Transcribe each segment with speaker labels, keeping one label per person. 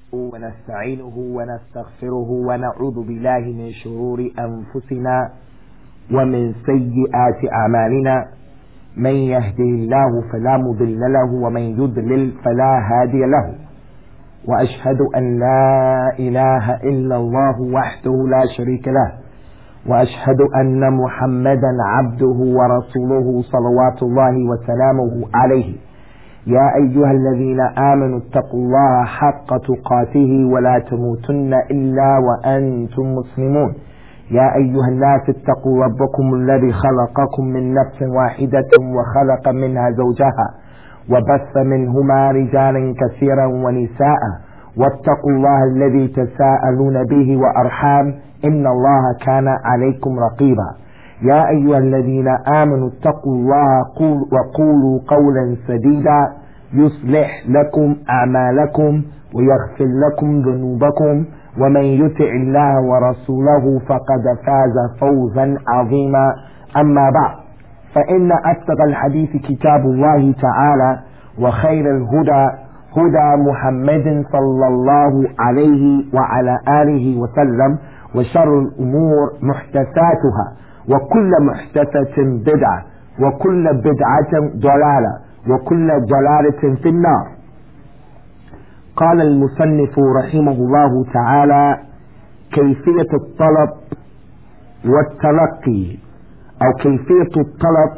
Speaker 1: ونستعينه ونستغفره ونعوذ بالله من شرور أنفسنا ومن سيئات أعمالنا. من يهده الله فلا مضل له ومن يضلل فلا هادي له. وأشهد أن لا إله إلا الله وحده لا شريك له، وأشهد أن محمدا عبده ورسوله صلوات الله وسلامه عليه. يا أيها الذين آمنوا اتقوا الله حق تقاته ولا تموتن إلا وأنتم مسلمون. يا أيها الناس اتقوا ربكم الذي خلقكم من نفس واحدة وخلق منها زوجها وبث منهما رجالا كثيرا ونساء، واتقوا الله الذي تساءلون به وأرحام إن الله كان عليكم رقيبا. يا أيها الذين آمنوا اتقوا الله وقولوا قولا سديدا يصلح لكم أعمالكم ويغفر لكم ذنوبكم، ومن يطع الله ورسوله فقد فاز فوزا عظيما. أما بعد، فإن أصدق الحديث كتاب الله تعالى، وخير الهدى هدى محمد صلى الله عليه وعلى آله وسلم، وشر الأمور محدثاتها، وكل محدثة بدعة، وكل بدعة ضلالة، وكل ضلالة في النار. قال المصنف رحمه الله تعالى: كيفية الطلب والتلقي، أو كيفية الطلب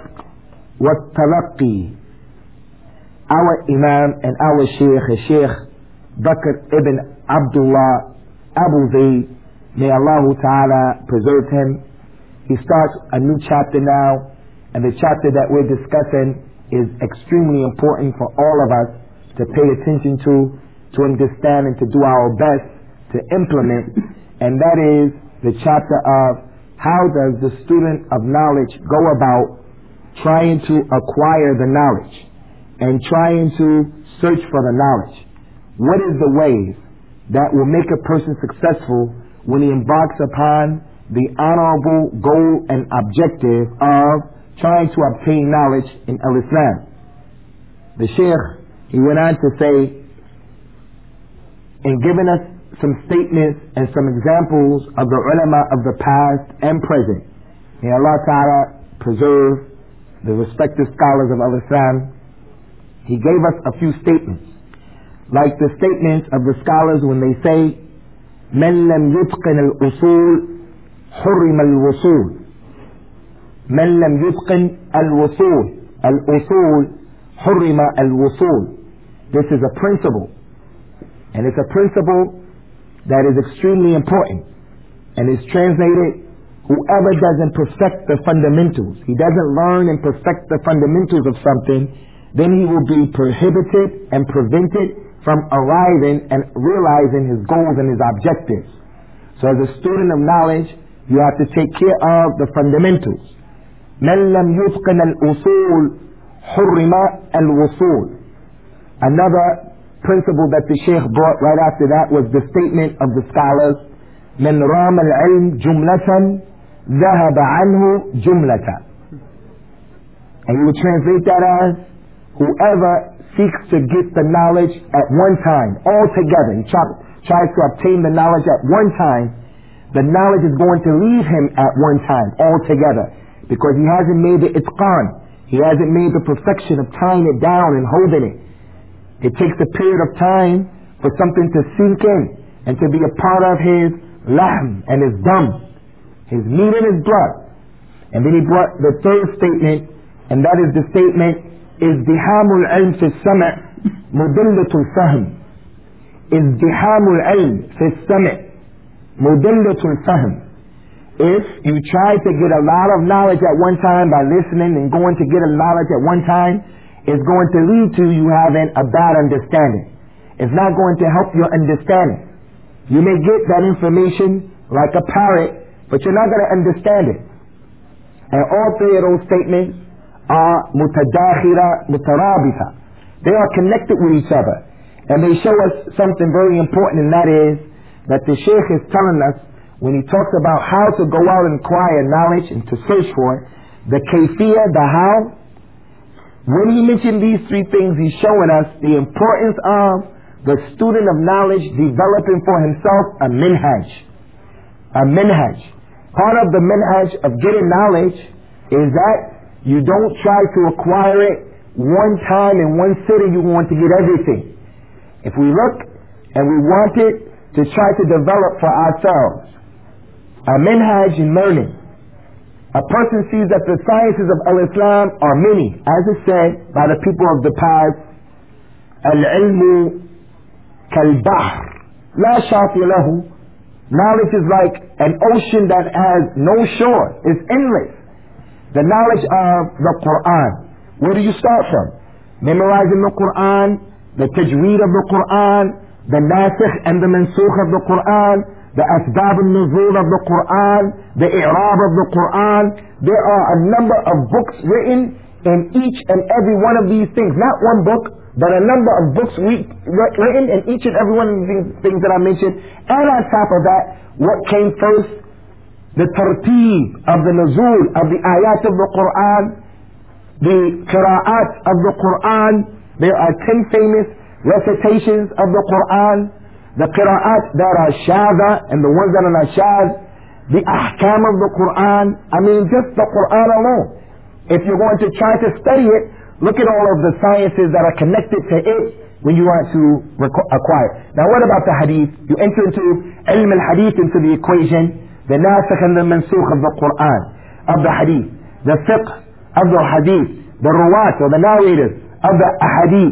Speaker 1: والتلقي. Our Imam and our Sheikh Bakr ibn Abdullah Abu Zayd, may Allah Ta'ala preserve him. He starts a new chapter now, and the chapter that we're discussing is extremely important for all of us to pay attention to understand and to do our best to implement, and that is the chapter of how does the student of knowledge go about trying to acquire the knowledge and trying to search for the knowledge. What is the ways that will make a person successful when he embarks upon the honorable goal and objective of trying to obtain knowledge in Al-Islam? The Sheikh, he went on to say, in giving us some statements and some examples of the ulama of the past and present, may Allah Ta'ala preserve the respective scholars of Al-Islam. He gave us a few statements, like the statements of the scholars when they say, من لم يتقن الأصول حرم الوصول. من لم يتقن الأصول حرم الوصول. This is a principle, and it's a principle that is extremely important, and is translated, whoever doesn't perfect the fundamentals, he doesn't learn and perfect the fundamentals of something, then he will be prohibited and prevented from arriving and realizing his goals and his objectives. So as a student of knowledge, you have to take care of the fundamentals. من لم يتقن الأصول حرم الوصول. Another principle that the Sheikh brought right after that was the statement of the scholars, من رام العلم جملة ذهب عنه جملة. And you would translate that as, whoever seeks to get the knowledge at one time, all together, he tries to obtain the knowledge at one time, the knowledge is going to leave him at one time, all together, because he hasn't made the itqan, he hasn't made the perfection of tying it down and holding it. It takes a period of time for something to sink in and to be a part of his lahm and his dam, his meat and his blood. And then he brought the third statement, and that is the statement, ازدحام العلم في السمع مضلة الفهم. ازدحام العلم في السمع مضلة الفهم. If you try to get a lot of knowledge at one time by listening and going to get a knowledge at one time, it's going to lead to you having a bad understanding. It's not going to help your understanding. You may get that information like a parrot, but you're not going to understand it. And all three of those statements are mutadakhira mutarabita. They are connected with each other, and they show us something very important, and that is that the Sheikh is telling us, when he talks about how to go out and acquire knowledge and to search for it, the kayfiyah, the how, when he mentioned these three things, he's showing us the importance of the student of knowledge developing for himself a minhaj. A minhaj. Part of the minhaj of getting knowledge is that you don't try to acquire it one time in one sitting. You want to get everything. If we look and we want it to try to develop for ourselves a minhaj in learning, a person sees that the sciences of al-Islam are many, as is said by the people of the past, al-ilmu kal-bahr la shati lahu. Knowledge is like an ocean that has no shore. It's endless. The knowledge of the Quran. Where do you start from? Memorizing the Quran, the tajweed of the Quran, the nasikh and the mansukh of the Quran, the asbab al-nuzul of the Quran, the i'rab of the Quran. There are a number of books written in each and every one of these things. Not one book, but a number of books written in each and every one of these things that I mentioned. And on top of that, what came first? The tartib of the nuzul of the ayat of the Quran, the qira'at of the Quran. There are 10 famous recitations of the Quran. The qira'at that are shadha and the ones that are not shadh. The ahkam of the Quran. I mean, just the Quran alone. If you're going to try to study it, look at all of the sciences that are connected to it when you want to acquire. Now what about the hadith? You enter into ilm al-hadith, into the equation, the nasikh and the mansukh of the Quran, of the hadith, the fiqh of the hadith, the ruwat or the narrators of the hadith,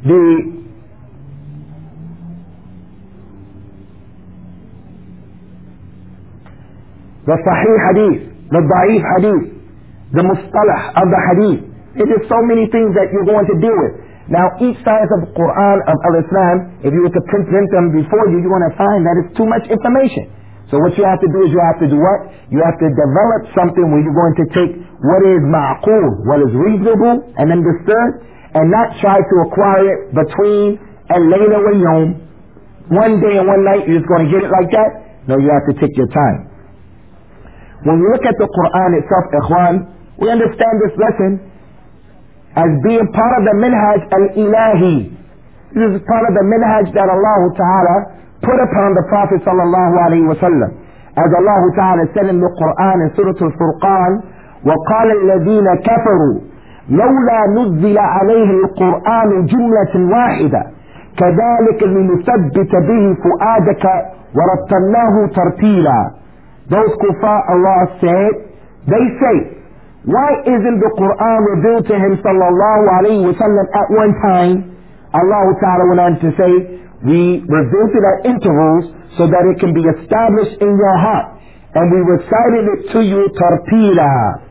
Speaker 1: the sahih hadith, the da'if hadith, the mustalah of the hadith. It is so many things that you're going to deal with. Now each science of the Quran, of al-Islam, if you were to print them before you, you're going to find that it's too much information. So what you have to do is you have to do what? You have to develop something where you're going to take what is ma'qul, what is reasonable and understood, and not try to acquire it between al-layla wa yawm. One day and one night you're just going to get it like that? No, you have to take your time. When we look at the Quran itself, ikhwan, we understand this lesson as being part of the minhaj al-ilahi. This is part of the minhaj that Allah Ta'ala put upon the Prophet sallallahu alayhi wa sallam. As Allah Ta'ala said in the Quran in Surah Al-Furqan, وَقَالَ الَّذِينَ كَفَرُوا لَوْلَا نُزِّلَ عَلَيْهِ الْقُرْآنُ جُمْلَةٍ وَاحِدَةٍ كَذَلِكَ لِنُثَبِّتَ بِهِ فُؤَادَكَ وَرَتَّلْنَاهُ تَرْتِيلًا. Those kuffar, Allah said, they say, why isn't the Quran revealed to him sallallahu alayhi wa sallam at one time? Allah Ta'ala went on to say, we revealed it at intervals so that it can be established in your heart. And we recited it to you tartila.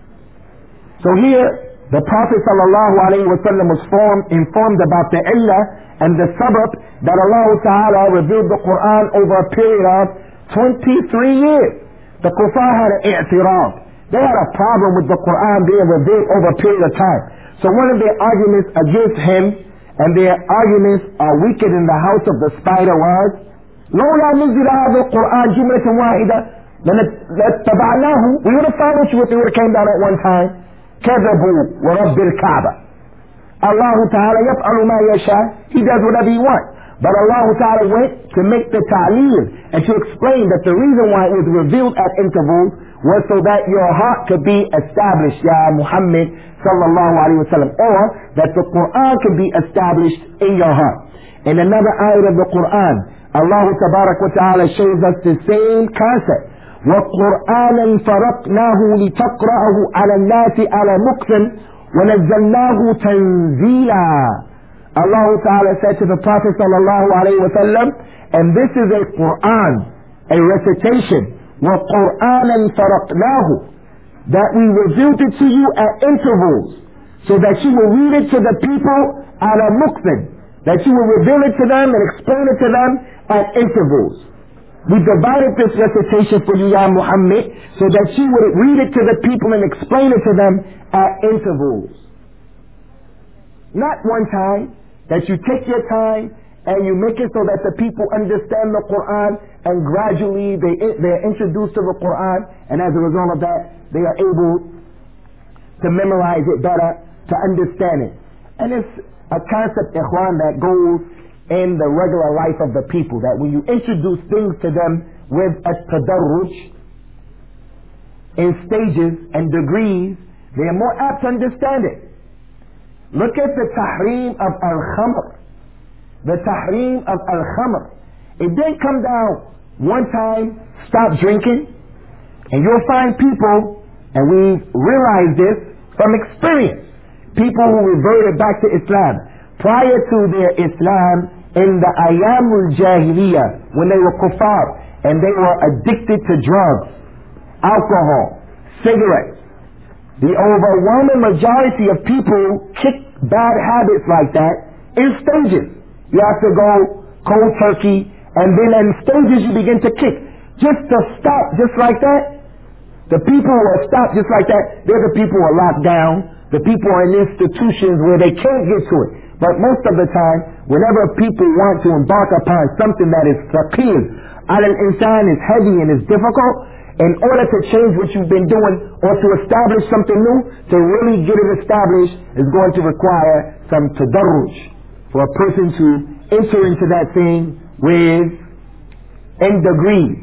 Speaker 1: So here, the Prophet sallallahu alayhi wa sallam was informed about the illah and the sabab that Allah Ta'ala revealed the Quran over a period of 23 years. The kuffar had an i'tiraf. They had a problem with the Quran being revealed over a period of time. So one of their arguments against him, and their arguments are weaker than the house of the spider, was, لولا نزل هذا القرآن جملة واحدة لاتبعناه. We would have followed you if it would have came down at one time. كذبوا ورب الكعبة. Allah Ta'ala يفعل ما يشاء. He does whatever he wants. But Allah Ta'ala went to make the ta'leel and to explain that the reason why it was revealed at intervals was so that your heart could be established, Ya Muhammad sallallahu alayhi wa sallam, or that the Quran could be established in your heart. In another ayat of the Quran, Allah Tabarak wa Ta'ala shows us the same concept. وَقُرْآنًا فَرَقْنَاهُ لِتَقْرَأَهُ عَلَى النَّاسِ عَلَى مُكْثٍ وَنَزَّلْنَاهُ تَنزِيلًا. Allah Ta'ala said to the Prophet sallallahu alayhi wa sallam, and this is a Quran, a recitation, وَقُرْآنًا فَرَقْنَاهُ, that we revealed it to you at intervals, so that you will read it to the people ala muktin, that you will reveal it to them and explain it to them at intervals. We divided this recitation for you, Ya Muhammad, so that you would read it to the people and explain it to them at intervals. Not one time, that you take your time and you make it so that the people understand the Quran, and gradually they're introduced to the Quran, and as a result of that, they are able to memorize it better, to understand it. And it's a concept, ikhwan, that goes in the regular life of the people. That when you introduce things to them with a tadarruj, in stages and degrees, they are more apt to understand it. Look at the tahreem of al-khamr. The tahreem of al-khamr. It didn't come down one time, stop drinking, and you'll find people, and we've realized this from experience, people who reverted back to Islam prior to their Islam in the Ayyamul Jahiliyyah, when they were kuffar and they were addicted to drugs, alcohol, cigarettes. The overwhelming majority of people kick bad habits like that in stages. You have to go cold turkey, and then in stages you begin to kick. Just to stop just like that, the people who are stopped just like that, they're the people who are locked down, the people are in institutions where they can't get to it. But most of the time, whenever people want to embark upon something that is thaqeel, al-insan is heavy and is difficult, in order to change what you've been doing or to establish something new, to really get it established is going to require some tadarruj for a person to enter into that thing with in degrees.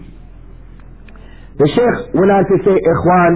Speaker 1: The Shaykh went on to say, Ikhwan,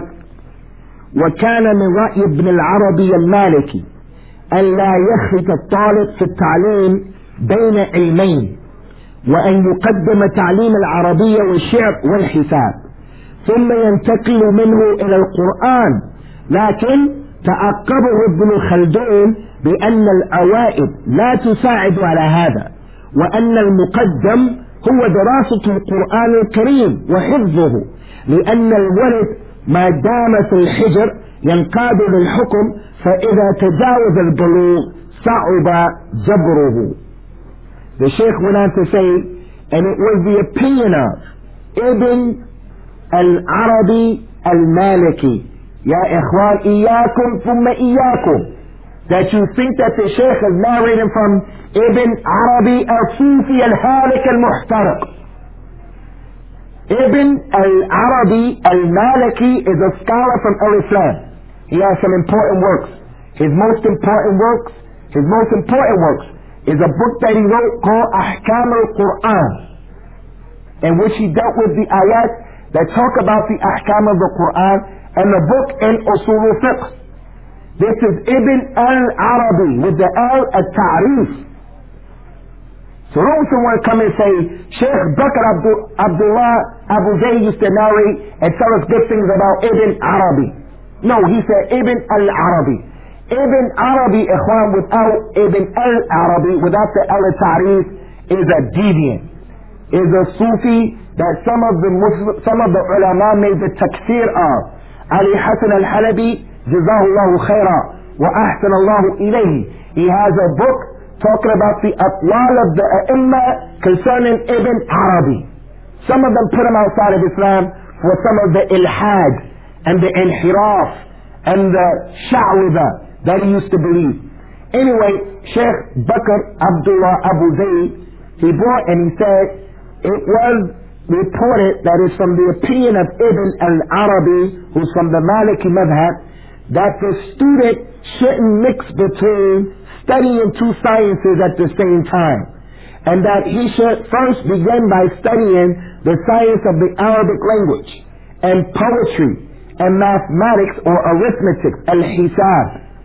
Speaker 1: وكان من رأي ابن العربي المالكي أن لا يخلط الطالب في التعليم بين علمين، وأن يقدم تعليم العربية والشعر والحساب ثم ينتقل منه إلى القرآن. لكن تعقبه ابن خلدون بأن الأوائد لا تساعد على هذا، وأن المقدم هو دراسة القرآن الكريم وحفظه، لأن الولد ما دام في الحجر ينقاد للحكم، فإذا تجاوز البلوغ صعب جبره. The Shaykh went on to say, and it was the opinion of Ibn al-Arabi al-Maliki, Ya Ikhwan, Iyakum thumma Iyakum, that you think that the Shaykh is narrating from Ibn Arabi al-Sufi al-Halik al-Muhtariq. Ibn al-Arabi al-Maliki is a scholar from al-Islam. He has some important works. His most important works is a book that he wrote called Ahkam al-Quran, in which he dealt with the ayat that talk about the ahkam of the Quran, and the book in Usul al-Fiqh. This is Ibn al-Arabi with the al-Ta'rif. So don't someone come and say, Sheikh Bakr Abdullah Abu Zayd used to narrate and tell us good things about Ibn Arabi. No, he said Ibn al-Arabi. Ibn Arabi, Ikhwan, without Ibn al-Arabi, without the al-Ta'rif, is a deviant, is a Sufi that some of the ulama made the takfir of. Ali Hassan al-Halabi, Jazahullahu khaira, wa ahsan Allahu ilayhi. He has a book talking about the aqwal of the ai concerning Ibn Arabi. Some of them put him outside of Islam for some of the ilhad and the inhiraf and the sha'wida that he used to believe. Anyway, Sheikh Bakr Abdullah Abu Zayd, he brought and he said, it was reported that is from the opinion of Ibn al-Arabi, who's from the Maliki madhab, that the student shouldn't mix between studying two sciences at the same time, and that he should first begin by studying the science of the Arabic language and poetry and mathematics or arithmetic, al-hisab,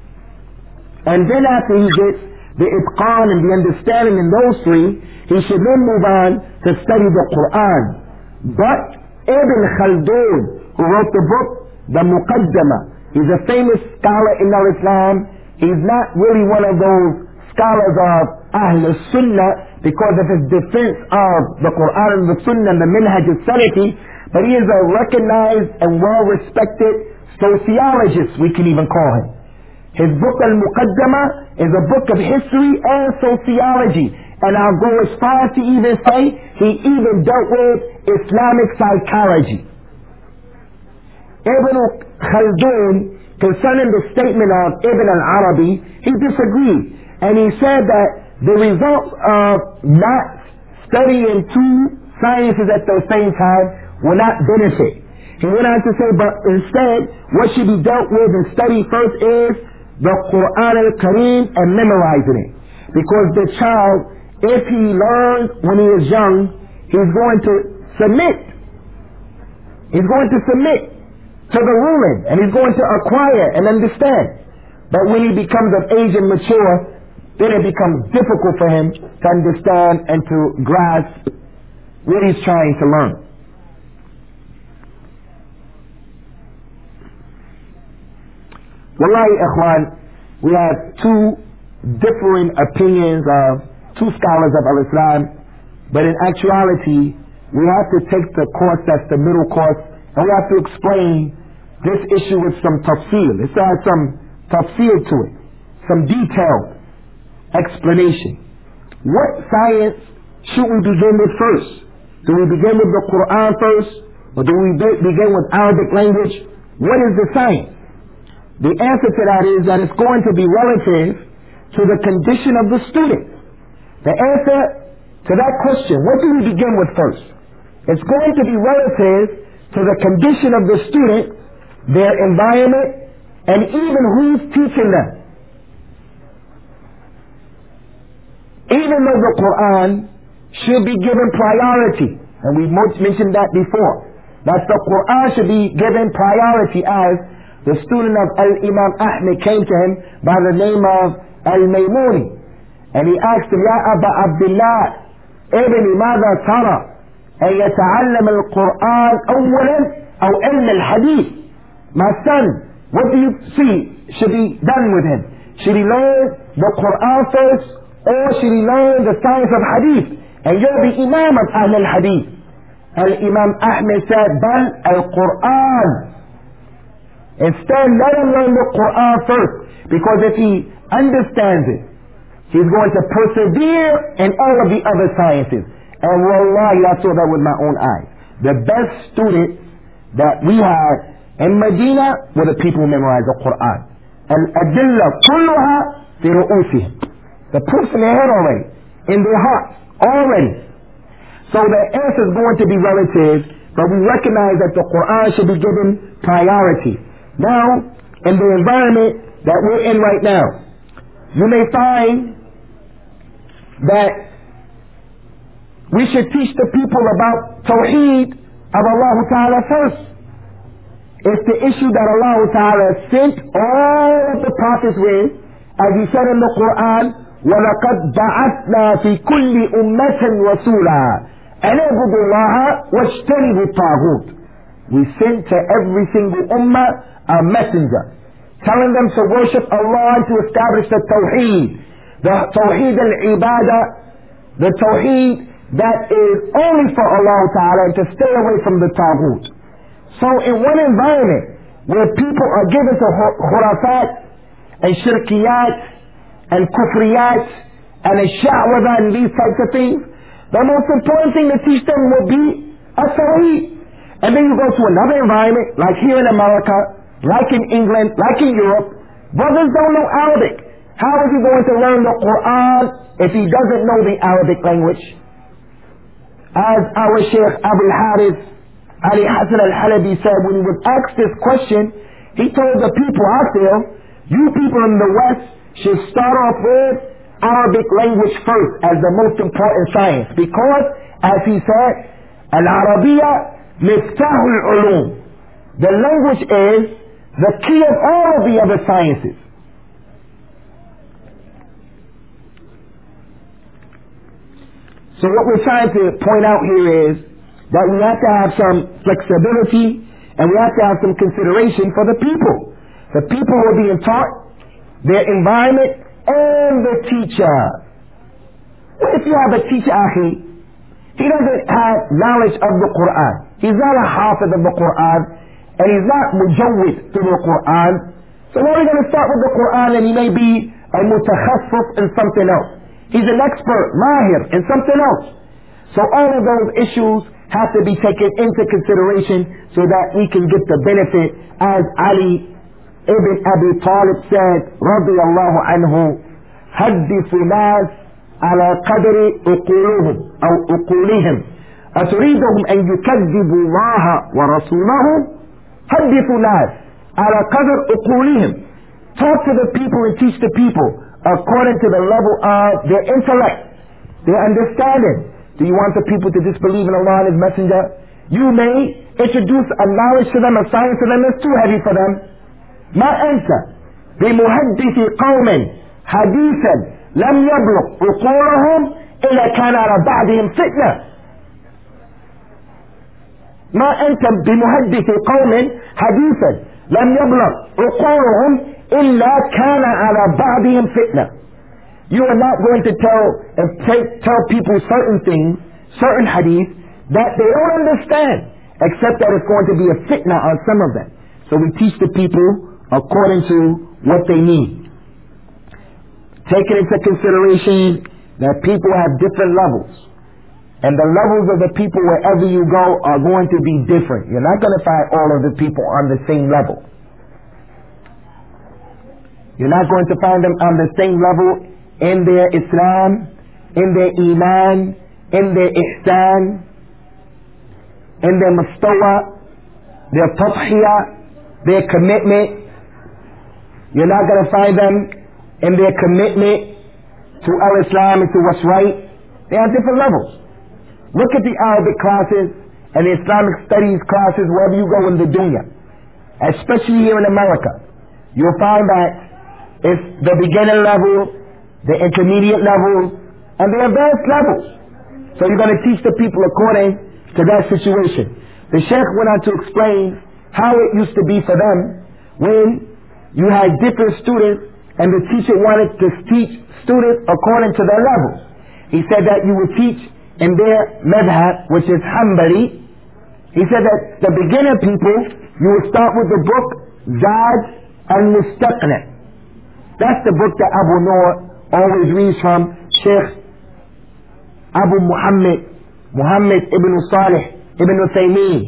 Speaker 1: and then after he gets the itqan and the understanding in those three, he should then move on to study the Quran. But Ibn Khaldun, who wrote the book the Muqaddama, he's a famous scholar in al-Islam. He's not really one of those scholars of Ahl al-Sunnah because of his defense of the Quran and the Sunnah and the Minhaj al-Salafi, but he is a recognized and well-respected sociologist, we can even call him. His book Al-Muqaddama is a book of history and sociology, and I'll go as far as to even say he even dealt with Islamic psychology. Ibn Khaldun, concerning the statement of Ibn al-Arabi, he disagreed, and he said that the results of not studying two sciences at the same time will not benefit. He went on to say, but instead, what should be dealt with and studied first is the Quran al-Kareem and memorizing it. Because the child if he learns when he is young, he's going to submit. He's going to submit to the ruling, and he's going to acquire and understand. But when he becomes of age and mature, then it becomes difficult for him to understand and to grasp what he's trying to learn. Wallahi, ikhwan, we have two differing opinions of two scholars of Al-Islam, but in actuality, we have to take the course that's the middle course, and we have to explain this issue with some tafsir. It has some tafsir to it, some detailed explanation. What science should we begin with first? Do we begin with the Quran first, or do we begin with Arabic language? What is the science? The answer to that is that it's going to be relative to the condition of the student. The answer to that question, what do we begin with first? It's going to be relative to the condition of the student, their environment, and even who's teaching them. Even though the Quran should be given priority, and we mentioned that before, that the Quran should be given priority, as the student of Al-Imam Ahmed came to him by the name of Al-Maymuni, and he asked him, Ya Aba Abdullah, ibni ماذا ترى أن يتعلم القرآن أولا أو علم الحديث? My son, what do you see should be done with him? Should he learn the Quran first, or should he learn the science of hadith? And you're the Imam of Ahl al-Hadith. Al-Imam Ahmed said, Bal al-Quran. Instead, let him learn the Quran first, because if he understands it, he's going to persevere in all of the other sciences. And wallahi, I saw that with my own eyes. The best students that we had in Medina were the people who memorized the Quran. Al-Adilla kulluha fi ru'usihim. The proof's in their head already, in their hearts already. So the answer is going to be relative, but we recognize that the Quran should be given priority. Now, in the environment that we're in right now, you may find that we should teach the people about Tawheed of Allah Ta'ala first. It's the issue that Allah Ta'ala sent all of the prophets with, as he said in the Quran, وَلَقَدْ بَعَثْنَا فِي كُلِّ أُمَّةٍ رَسُولًا أَنْ اعْبُدُوا اللَّهَ وَاجْتَنِبُوا الطَّاغُوتَ. We sent to every single ummah a messenger, telling them to worship Allah and to establish the Tawheed. The Tawheed al-Ibadah, the Tawheed that is only for Allah Ta'ala, and to stay away from the Taghut. So in one environment where people are given to khurafat and shirkiyat and kufriyat and sha'wada and these types of things, the most important thing to teach them will be a-Tawheed. And then you go to another environment, like here in America, like in England, like in Europe, brothers don't know Arabic. How is he going to learn the Quran if he doesn't know the Arabic language? As our Sheikh Abul Harith Ali Hassan al-Halabi said, when he was asked this question, he told the people, I feel, you people in the West should start off with Arabic language first as the most important science, because, as he said, Al-Arabiya Miftahul Ulum. The language is the key of all of the other sciences. So what we're trying to point out here is that we have to have some flexibility, and we have to have some consideration for the people. The people who are being taught, their environment, and the teacher. What if you have a teacher, Akhi? He doesn't have knowledge of the Quran. He's not a hafiz of the Quran, and he's not mujawwid to the Quran. So why are we going to start with the Quran, and he may be a mutakhassif in something else? He's an expert, mahir, in something else. So all of those issues have to be taken into consideration so that we can get the benefit, as Ali ibn Abi Talib said, radiyallahu anhu, حدثوا الناس على قدر عقولهم أو عقولهم أتريدهم أن يكذبوا الله ورسوله حدثوا الناس على قدر عقولهم. Talk to the people and teach the people according to the level of their intellect. their understanding. Do you want the people to disbelieve in Allah and His Messenger? You may introduce a knowledge to them, a science to them that's too heavy for them. ما أنت بمحدث قوم حديثا لم يبلغ عقولهم إلا كان على بعضهم فتنة. ما أنت بمحدث قوم حديثا لم يبلغ عقولهم إلا كان على بعضهم فتنة. You are not going to tell people certain things, certain hadith, that they don't understand, except that it's going to be a fitna on some of them. So we teach the people according to what they need. Taking into consideration that people have different levels. And the levels of the people wherever you go are going to be different. You're not going to find all of the people on the same level. You're not going to find them on the same level in their Islam, in their Iman, in their Ihsan, in their Mustawa, their Tadhiyah, their commitment. You're not going to find them in their commitment to Al-Islam and to what's right. They have different levels. Look at the Arabic classes and the Islamic studies classes wherever you go in the dunya, especially here in America. You'll find that it's the beginner level, the intermediate level, and the advanced levels. So you're going to teach the people according to that situation. The Sheikh went on to explain how it used to be for them when you had different students and the teacher wanted to teach students according to their levels. He said that you would teach in their madhab, which is Hanbali. He said that the beginner people, you would start with the book Zad al-Mustaqni. That's the book that Abu Noor always reads from, Sheikh Abu Muhammad ibn Salih ibn Uthaymeen.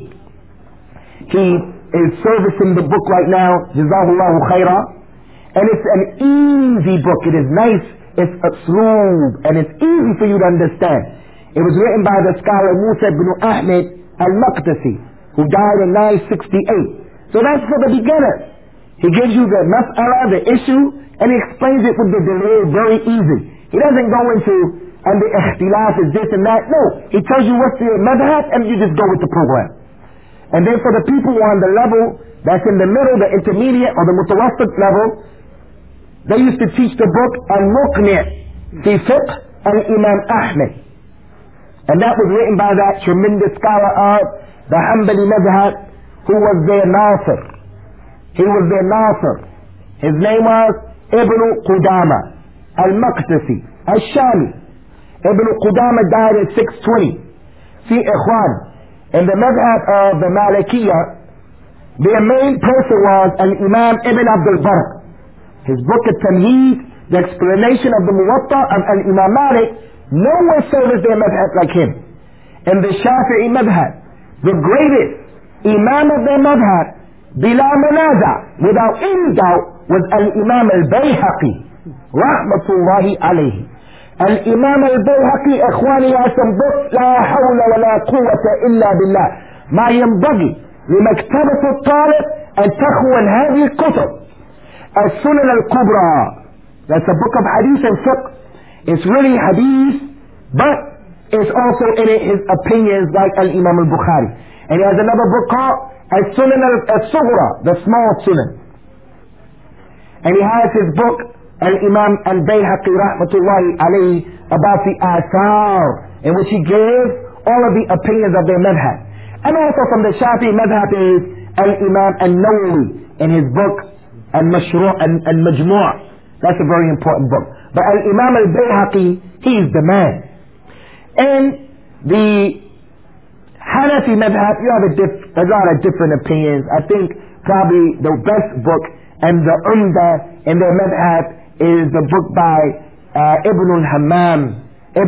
Speaker 1: He is servicing the book right now, Jazahullahu Khaira, and it's an easy book. It is nice, it's smooth, and it's easy for you to understand. It was written by the scholar Musa ibn Ahmed al-Maqdisi, who died in 968. So that's for the beginners. He gives you the mas'ala, the issue, and he explains it with the delay very easy. He doesn't go into, and the ikhtilaf is this and that. No, he tells you what's the madhab, and you just go with the program. And then for the people who are on the level that's in the middle, the intermediate or the mutawassit level, they used to teach the book Al-Muqni' fi Fiqh al-Imam Ahmed. And that was written by that tremendous scholar of the Hanbali madhab, who was their Nasir. He was their Nasir. His name was Ibn Qudama al-Maqdisi al-Shami. Ibn Qudama died in 620. See, Ikhwan, in the madhab of the Malikiyah, their main person was Al-Imam Ibn Abdul Barr. His book At-Tamheed, the explanation of the Muwatta of Al-Imam Malik, no one serves their madhab like him. In the Shafi'i madhab, the greatest Imam of their madhab, bila manaza, without any doubt, was Al-Imam Al-Bayhaqi, rahmatullahi alayhi. Al-Imam Al-Bayhaqi, ikhwani, has some books, la hawla wa la quwwata illa billah. ما ينبغي لمكتبة الطالب أن تخون هذه الكتب. السنن الكبرى. That's a book of hadith and fiqh. It's really hadith, but it's also in it his opinions like Al-Imam Al-Bukhari. And he has another book called Al-Sunan Al-Sughra, the small sunan. And he has his book Al-Imam Al-Bayhaqi rahmatullahi alayhi about the Athar, in which he gives all of the opinions of their madhab. And also from the Shafi'i madhab is Al-Imam Al-Nawawi in his book Al-Majmu'. That's a very important book. But Al-Imam Al-Bayhaqi, he's the man. And the Hanafi madhab, you have a lot of different opinions. I think probably the best book and the umda in their madhab is the book by Ibn al-Humam.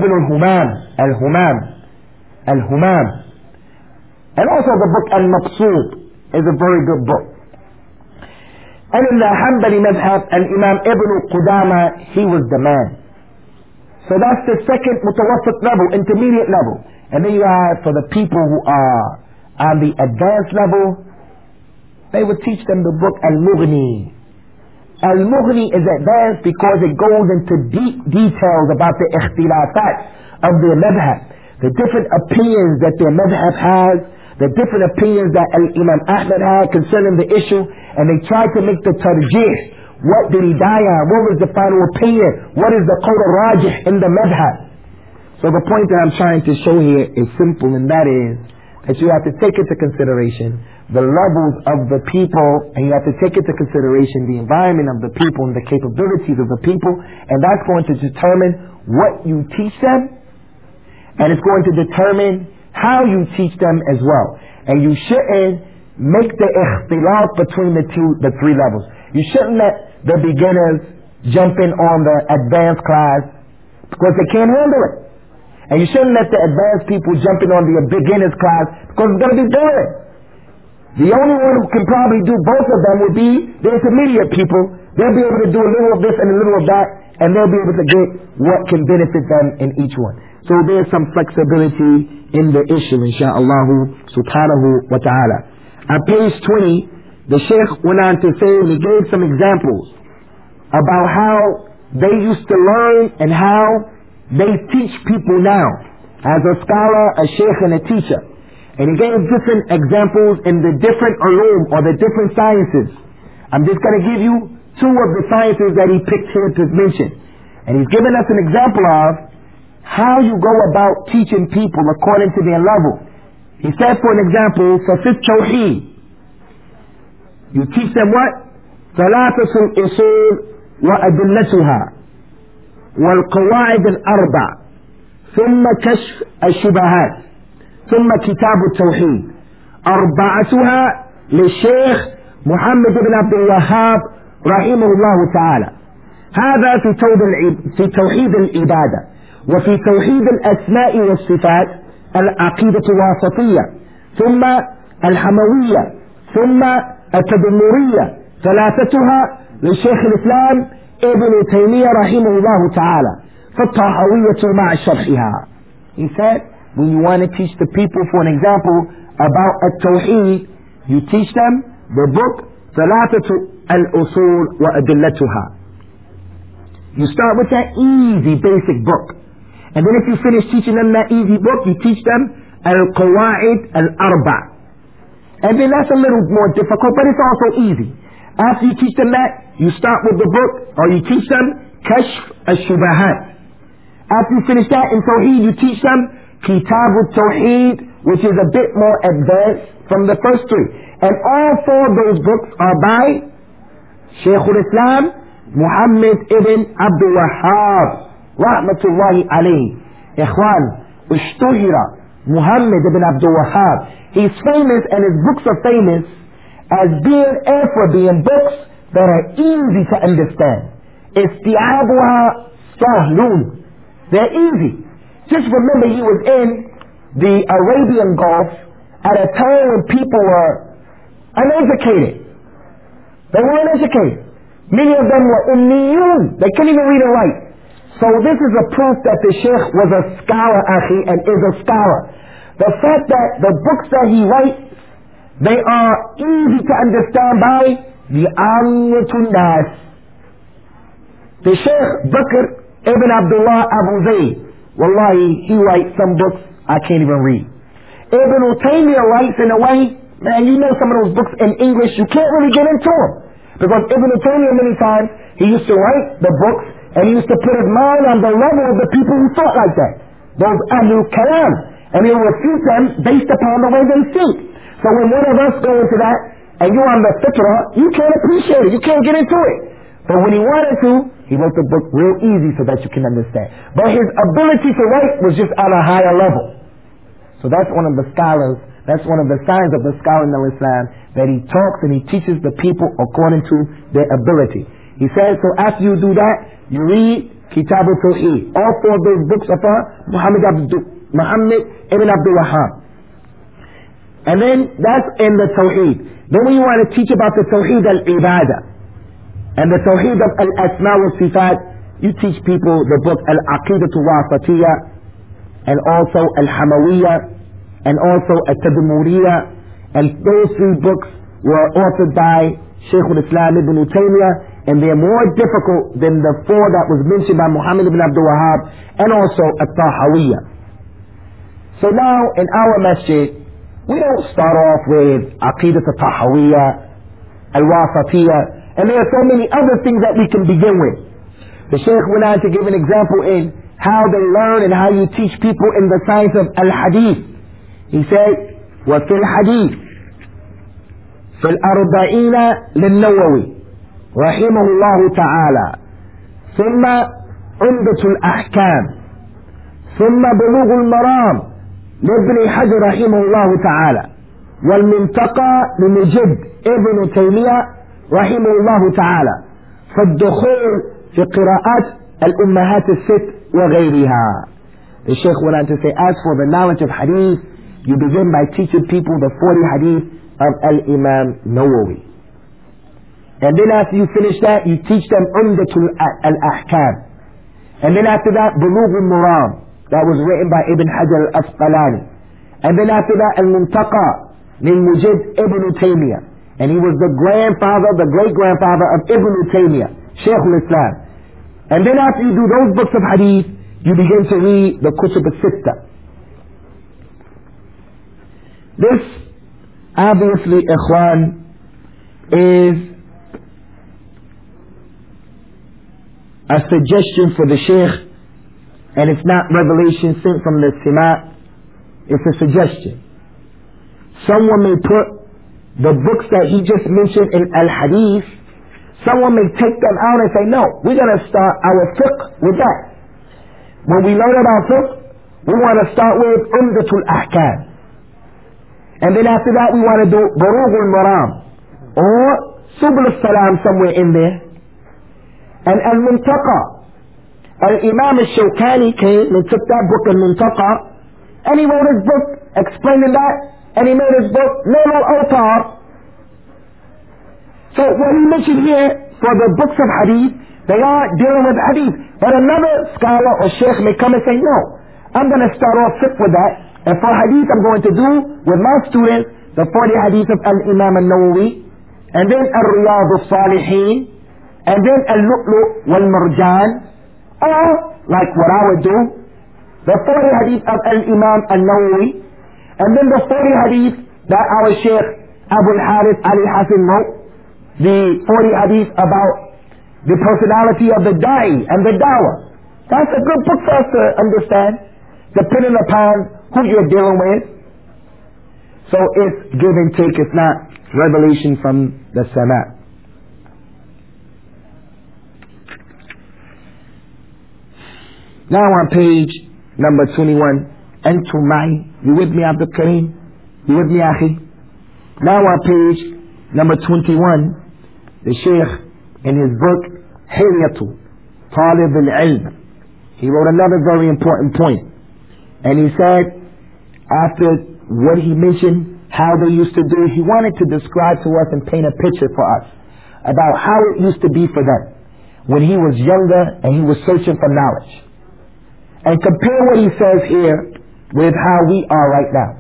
Speaker 1: And also the book Al-Maqsood is a very good book. And in the Hanbali madhab, Imam Ibn Qudama, he was the man. So that's the second mutawassit level, intermediate level. And then you have for the people who are on the advanced level, they would teach them the book Al-Mughni. Al-Mughni is advanced because it goes into deep details about the ikhtilafat of their madhab, the different opinions that their madhab has, the different opinions that Imam Ahmad had concerning the issue, and they tried to make the tarjih. What did he die on? What was the final opinion? What is the qawl rajih in the madhab? So the point that I'm trying to show here is simple, and that is that you have to take into consideration the levels of the people, and you have to take into consideration the environment of the people and the capabilities of the people, and that's going to determine what you teach them, and it's going to determine how you teach them as well. And you shouldn't make the ikhtilaf between the three levels. You shouldn't let the beginners jump in on the advanced class because they can't handle it. And you shouldn't let the advanced people jump in on the beginners class because it's going to be boring. The only one who can probably do both of them would be the intermediate people. They'll be able to do a little of this and a little of that, and they'll be able to get what can benefit them in each one. So there's some flexibility in the issue, insha'Allah subhanahu wa ta'ala. At page 20, the Shaykh went on to say, and he gave some examples about how they used to learn and how they teach people now, as a scholar, a Shaykh, and a teacher. And he gave different examples in the different ulum, or the different sciences. I'm just going to give you two of the sciences that he picked here to mention. And he's given us an example of how you go about teaching people according to their level. He said, for an example, فَفِي التَّوْحِيدِ, you teach them what? ثلاثة الأصول وأدلتها والقواعد الأربع ثم كشف الشبهات ثم كتاب التوحيد أربعتها للشيخ محمد بن عبد الوهاب رحمه الله تعالى. هذا في توحيد العبادة. وفي توحيد الأسماء والصفات العقيدة الواسطية، ثم الحموية، ثم التدمرية، ثلاثتها للشيخ الإسلام ابن تيمية رحمه الله تعالى، فالطحاوية مع شرحها. He said, when you want to teach the people, for an example, about التوحيد, you teach them the book ثلاثة الأصول وأدلتها. You start with that easy basic book. And then if you finish teaching them that easy book, you teach them Al-Qawa'id Al-Arba. And then that's a little more difficult, but it's also easy. After you teach them that, you start with the book, or you teach them Kashf Al-Shubahat. After you finish that in Tawheed, you teach them Kitab Al-Tawheed, which is a bit more advanced from the first three. And all four of those books are by Shaykh al-Islam Muhammad ibn Abdul Wahhab rahmatullahi alayhi. Ikhwan, Ushtuhira Muhammad ibn Abdul Wahhab. He's famous, and his books are famous as being books that are easy to understand. Isti'abuha sahlun. They're easy. Just remember, he was in the Arabian Gulf at a time when people were uneducated. They were uneducated. Many of them were ummiyun. They couldn't even read and write. So this is a proof that the Shaykh was a scholar, akhi, and is a scholar. The fact that the books that he writes, they are easy to understand by the Ammatun Nas. The Shaykh Bakr ibn Abdullah Abu Zayd, wallahi, he writes some books I can't even read. Ibn Taymiyyah writes in a way, man, you know some of those books in English, you can't really get into them. Because Ibn Taymiyyah many times, he used to write the books, and he used to put his mind on the level of the people who thought like that. Those Ahlul Kalam. And he'll refute them based upon the way they think. So when one of us go into that, and you're on the fitrah, you can't appreciate it. You can't get into it. But when he wanted to, he wrote the book real easy so that you can understand. But his ability to write was just on a higher level. So that's one of the scholars, that's one of the signs of the scholar in Islam, that he talks and he teaches the people according to their ability. He says, so after you do that, you read Kitab al-Tawheed. All four of those books are for Muhammad ibn Abdul Wahhab. And then that's in the Tawheed. Then when you want to teach about the Tawheed al-Ibadah and the Tawheed of al-Asma wa Sifat, you teach people the book al-Aqidah al-Wasatiyah, and also al-Hamawiyah, and also al-Tadmuriyah. And those three books were authored by Shaykh al-Islam ibn Taymiyyah and they're more difficult than the 4 that was mentioned by Muhammad ibn Abdul Wahhab and also At-Tahawiyya. So now in our masjid, we don't start off with Aqidat At-Tahawiyya, Al-Wasatiyya, and there are so many other things that we can begin with. The Shaykh went on to give an example in how they learn and how you teach people in the science of Al-Hadith. He said, وَفِي الْحَدِيثِ فِي الْأَرْبَعِينَ لِلنَّوَوِي رحمه الله تعالى ثم عمدة الأحكام ثم بلوغ المرام لابن حجر رحمه الله تعالى والمنتقى لمجد ابن تيمية رحمه الله تعالى فالدخول في قراءات الأمهات الست وغيرها. The Shaykh went on to say, as for the knowledge of hadith, you begin by teaching people the 40 hadith of Al-Imam Nawawi. And then after you finish that, you teach them Umdatul Al-Ahkam. And then after that, Bulugh al-Maram, that was written by Ibn Hajar al-Asqalani. And then after that, Al-Muntaqa min Mujid Ibn Taymiyyah. And he was the grandfather, the great-grandfather of Ibn Taymiyyah, Shaykh al-Islam. And then after you do those books of hadith, you begin to read the Kutub al-Sitta. This, obviously, Ikhwan, is a suggestion for the Shaykh, and it's not revelation sent from the Sima, it's a suggestion. Someone may put the books that he just mentioned in Al-Hadith, someone may take them out and say, no, we're going to start our fiqh with that. When we learn about fiqh, we want to start with Umdatul Ahkam. And then after that, we want to do Bulugh al-Maram or Subul al-Salam somewhere in there. And Al-Muntaqa, Al-Imam al-Shawkani came and took that book Al-Muntaqa, and he wrote his book explaining that, and he made his book Nail al-Awtar. So what he mentioned here for the books of hadith, they are dealing with hadith. But another scholar or sheikh may come and say, no, I'm going to start off fiqh with that, and for hadith I'm going to do with my students the 40 hadith of Al-Imam al-Nawawi, and then Al-Riyad al-Salihin, and then Al-Lu'lu' wal-Marjan, or like what I would do, the 40 hadith of Al-Imam al-Nawawi, and then the 40 hadith that our Shaykh Abu al-Harith Ali Hassan wrote, the 40 hadith about the personality of the Da'i and the Dawah. That's a good book for us to understand, depending upon who you're dealing with. So it's give and take, it's not revelation from the Sama. Now on page number 21, Antum Ma'i, you with me, Abdul Kareem? You with me, Akhi? Now on page number 21, the Shaykh in his book, Hilyatu Talib al-Ilm, he wrote another very important point. And he said, after what he mentioned, how they used to do, he wanted to describe to us and paint a picture for us about how it used to be for them when he was younger and he was searching for knowledge. And compare what he says here with how we are right now.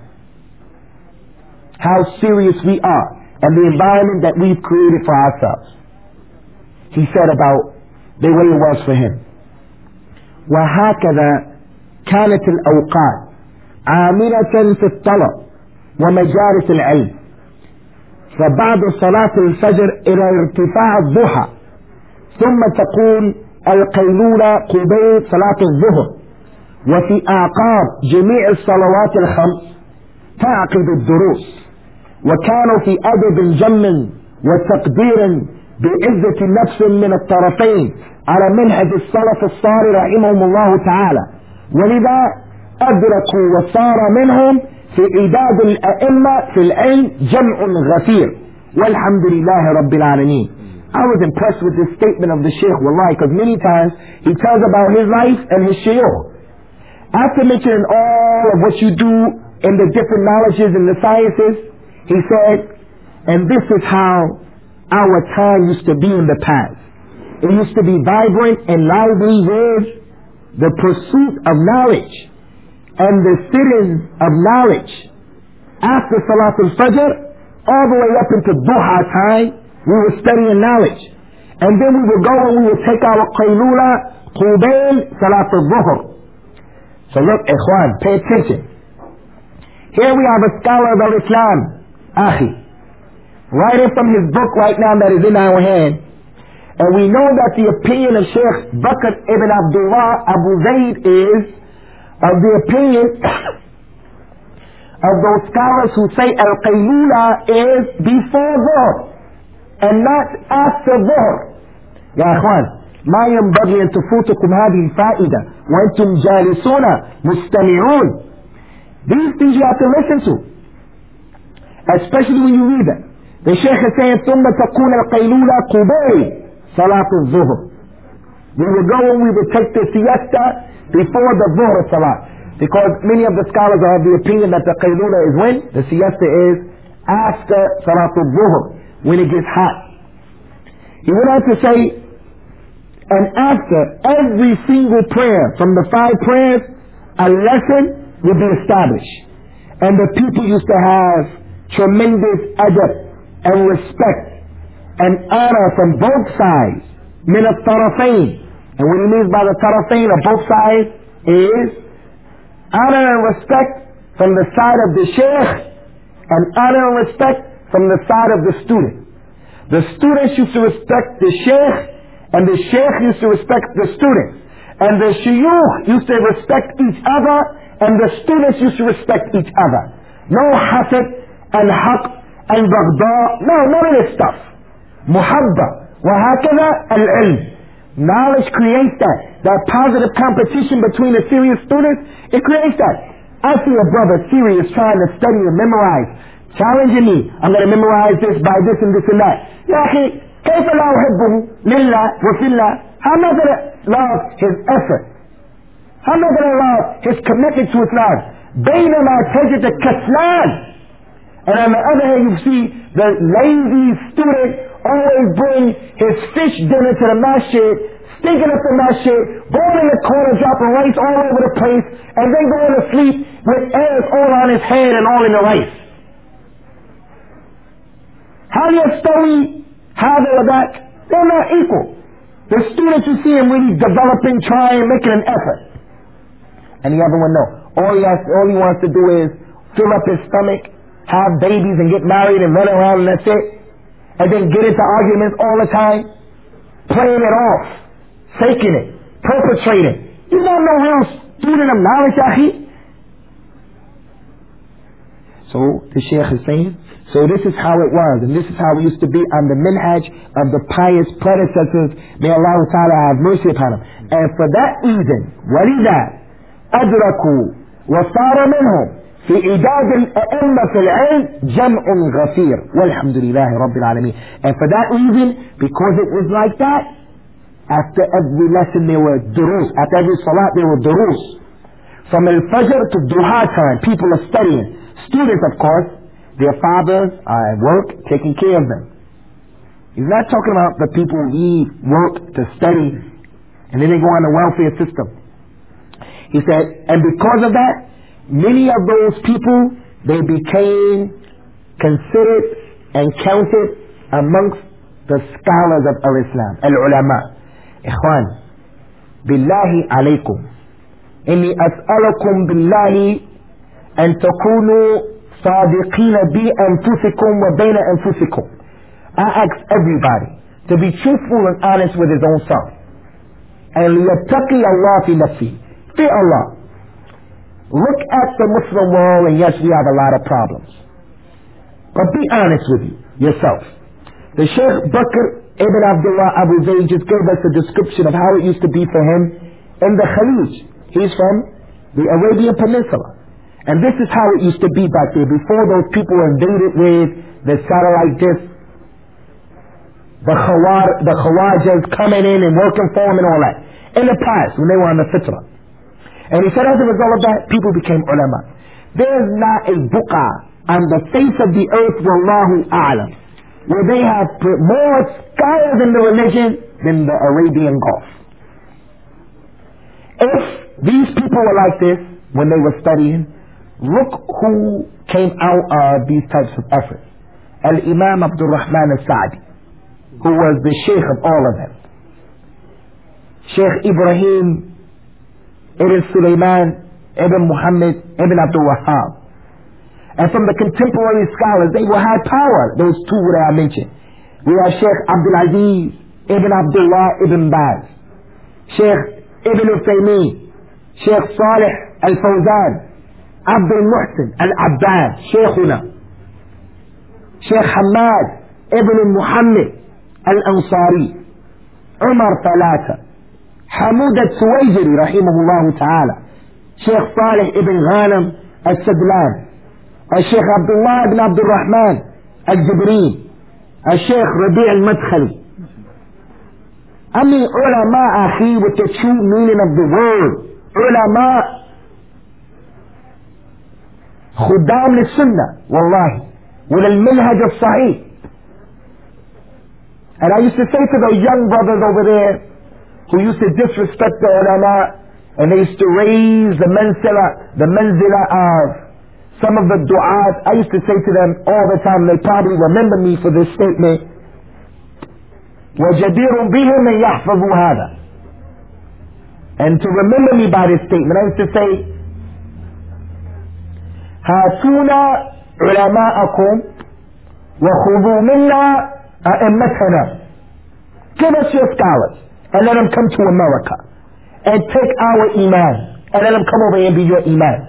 Speaker 1: How serious we are and the environment that we've created for ourselves. He said about the way it was for him. وهكذا كانت الأوقات عاملة في الطلب ومجالس العلم فبعد صلاة الفجر إلى ارتفاع الضحى ثم تكون القيلولة قبيل صلاة الظهر وفي أعقاب جميع الصلوات الخمس تعقد الدروس وكانوا في أدب جم وتقدير بعزة نفس من الطرفين على منهج السلف الصالح رحمهم الله تعالى ولذا أدركوا وصار منهم في إعداد الأئمة في العلم جمع غفير والحمد لله رب العالمين. I was impressed with this statement of the Shaykh, wallahi, because many times he tells about his life and his shuyukh. After mentioning all of what you do in the different knowledges and the sciences, he said, and this is how our time used to be in the past. It used to be vibrant and lively with the pursuit of knowledge and the sittings of knowledge. After Salatul Fajr, all the way up into Duha time, we were studying knowledge. And then we would go and we would take our qaylula qubayl salat al-dhuhr. So look, ikhwan, pay attention. Here we have a scholar of Islam, Akhi, writing from his book right now that is in our hand. And we know that the opinion of Sheikh Bakr ibn Abdullah Abu Zayd is of the opinion of those scholars who say al-qaylula is before dhuhr and not after dhuhr. Ya ikhwan, ما ينبغي أن تفوتكم هذه الفائدة وأنتم جالسون مستمعون. These things you have to listen to, especially when you read them. The Shaykh is saying ثم تكون القيلولة قبيل صلاة الظهر. We would go and we would take the siesta before the dhuhr salat, because many of the scholars are of the opinion that the qaylula is when? The siesta is after salat al-dhuhr, when it gets hot. He went on to say, and after every single prayer from the 5 prayers, a lesson would be established. And the people used to have tremendous adab and respect and honor from both sides. Min al-tarafayn. And what he means by the tarafayn of both sides is honor and respect from the side of the sheikh and honor and respect from the side of the student. The students used to respect the sheikh and the sheikh used to respect the students. And the shuyukh used to respect each other and the students used to respect each other. No hasad and haqq and baghdha. No, none of this stuff. Muhabba. Wahakada al-ilm. Knowledge creates that positive competition between the serious students. It creates that. I see a brother serious trying to study and memorize, challenging me. I'm going to memorize this by this and this and that. Ya akhi, كيف لا أحبه لله وفي الله? How am I going to love his effort? How am I going to love his commitment to Islam? بينما تجد كسلان. And on the other hand, you see the lazy student always bring his fish dinner to the masjid, stinking up the masjid, going in the corner, dropping rice all over the place, and then going to sleep with eggs all on his head and all in the rice. How do you study how they're back? They're not equal. The students you see him really developing, trying, making an effort. And the other one, no. All he wants to do is fill up his stomach, have babies and get married and run around and that's it. And then get into arguments all the time, playing it off, faking it, perpetrating. He's not no real student of knowledge, akhi. So the Shaykh is saying, so this is how it was, and this is how it used to be on the minhaj of the pious predecessors. May Allah Ta'ala have mercy upon them. And for that reason, وَلِذَا أَدْرَكُوا وَصَارَ مِنْهُمْ في إيجاد الأئمة في العلم جمع غفير والحمد لله رب العالمين. And for that reason, because it was like that, after every lesson there were durus, after every salat there were durus. From al-fajr to duha time, people are studying. Students, of course, their fathers are at work taking care of them. He's not talking about the people who leave work to study and then they go on the welfare system. He said, and because of that, many of those people, they became considered and counted amongst the scholars of al-Islam, al-ulama. Ikhwan, billahi alaykum, inni as'alukum billahi an takunu sadiqina bi anfusikum wa bayna anfusikum. I ask everybody to be truthful and honest with his own self. And liyattaqi Allah fi nafsi. Fear Allah. Look at the Muslim world, and yes, we have a lot of problems. But be honest with yourself. The Shaykh Bakr ibn Abdullah Abu Zayd just gave us a description of how it used to be for him in the Khalij. He's from the Arabian Peninsula. And this is how it used to be back there before those people were invaded with the satellite disc, the Khawajas coming in and working for him and all that. In the past, when they were on the fitrah. And he said as a result of that, people became ulama. There's not a buqa on the face of the earth, wallahu a'lam, where they have put more scholars in the religion than the Arabian Gulf. If these people were like this when they were studying, look who came out of these types of efforts. Al-Imam Abdul Rahman al-Sa'di. who was the sheikh of all of them. Sheikh Ibrahim ibn Sulaiman ibn Muhammad ibn Abdul Wahhab. And from the contemporary scholars, they will have power, those two that I mentioned. We have Sheikh Abdul Aziz ibn Abdullah ibn Baz, Sheikh Ibn Uthaymeen, Sheikh Salih al-Fawzan, Abdul Muhsin al-Abbad, Sheikhuna, Sheikh Hamad ibn Muhammad al-Ansari, Umar Thalatha, Hamoud al-Suwayjiri rahimahullah ta'ala, Sheikh Salih ibn Ghanam al-Sadlan, Sheikh Abdullah ibn Abdul Rahman al-Jibreen, Sheikh Rabi' al-Madkhali. I mean ulama, akhi, with the true meaning of the word. Ulama, خدام للسنة والله وللمنهج الصحيح. And I used to say to those young brothers over there who used to disrespect the ulama, and they used to raise the manzila of some of the du'at, I used to say to them all the time, they probably remember me for this statement, وَجَدِيرٌ بِهِمْ أَنْ يَحْفَظُوا هَذَا. And to remember me by this statement, I used to say, هَاتُونَا عُلَمَاءَكُمْ وَخُذُوا مِنَّا أَئِمَّتَنَا. Give us your scholars and let them come to America and take our iman and let them come over here and be your iman.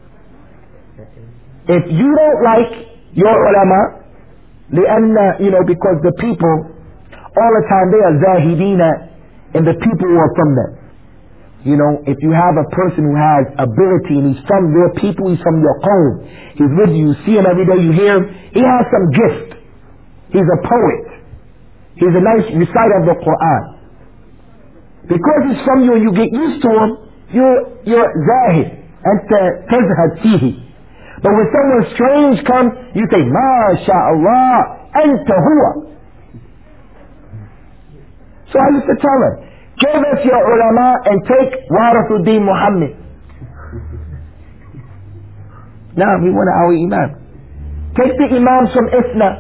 Speaker 1: If you don't like your ulama, because the people all the time they are zahidina and the people who are from them. If you have a person who has ability and he's from your people, he's from your home, he's with you, you see him every day, you hear him, he has some gift. He's a poet. He's a nice reciter of the Quran. Because he's from you and you get used to him, you're zahid and tazhad fihi. But when someone strange comes, you say, MashaAllah, anta huwa. So I used to tell him, give us your ulama and take Warathuddin Muhammad. Now we want our imam. Take the imams from Isna.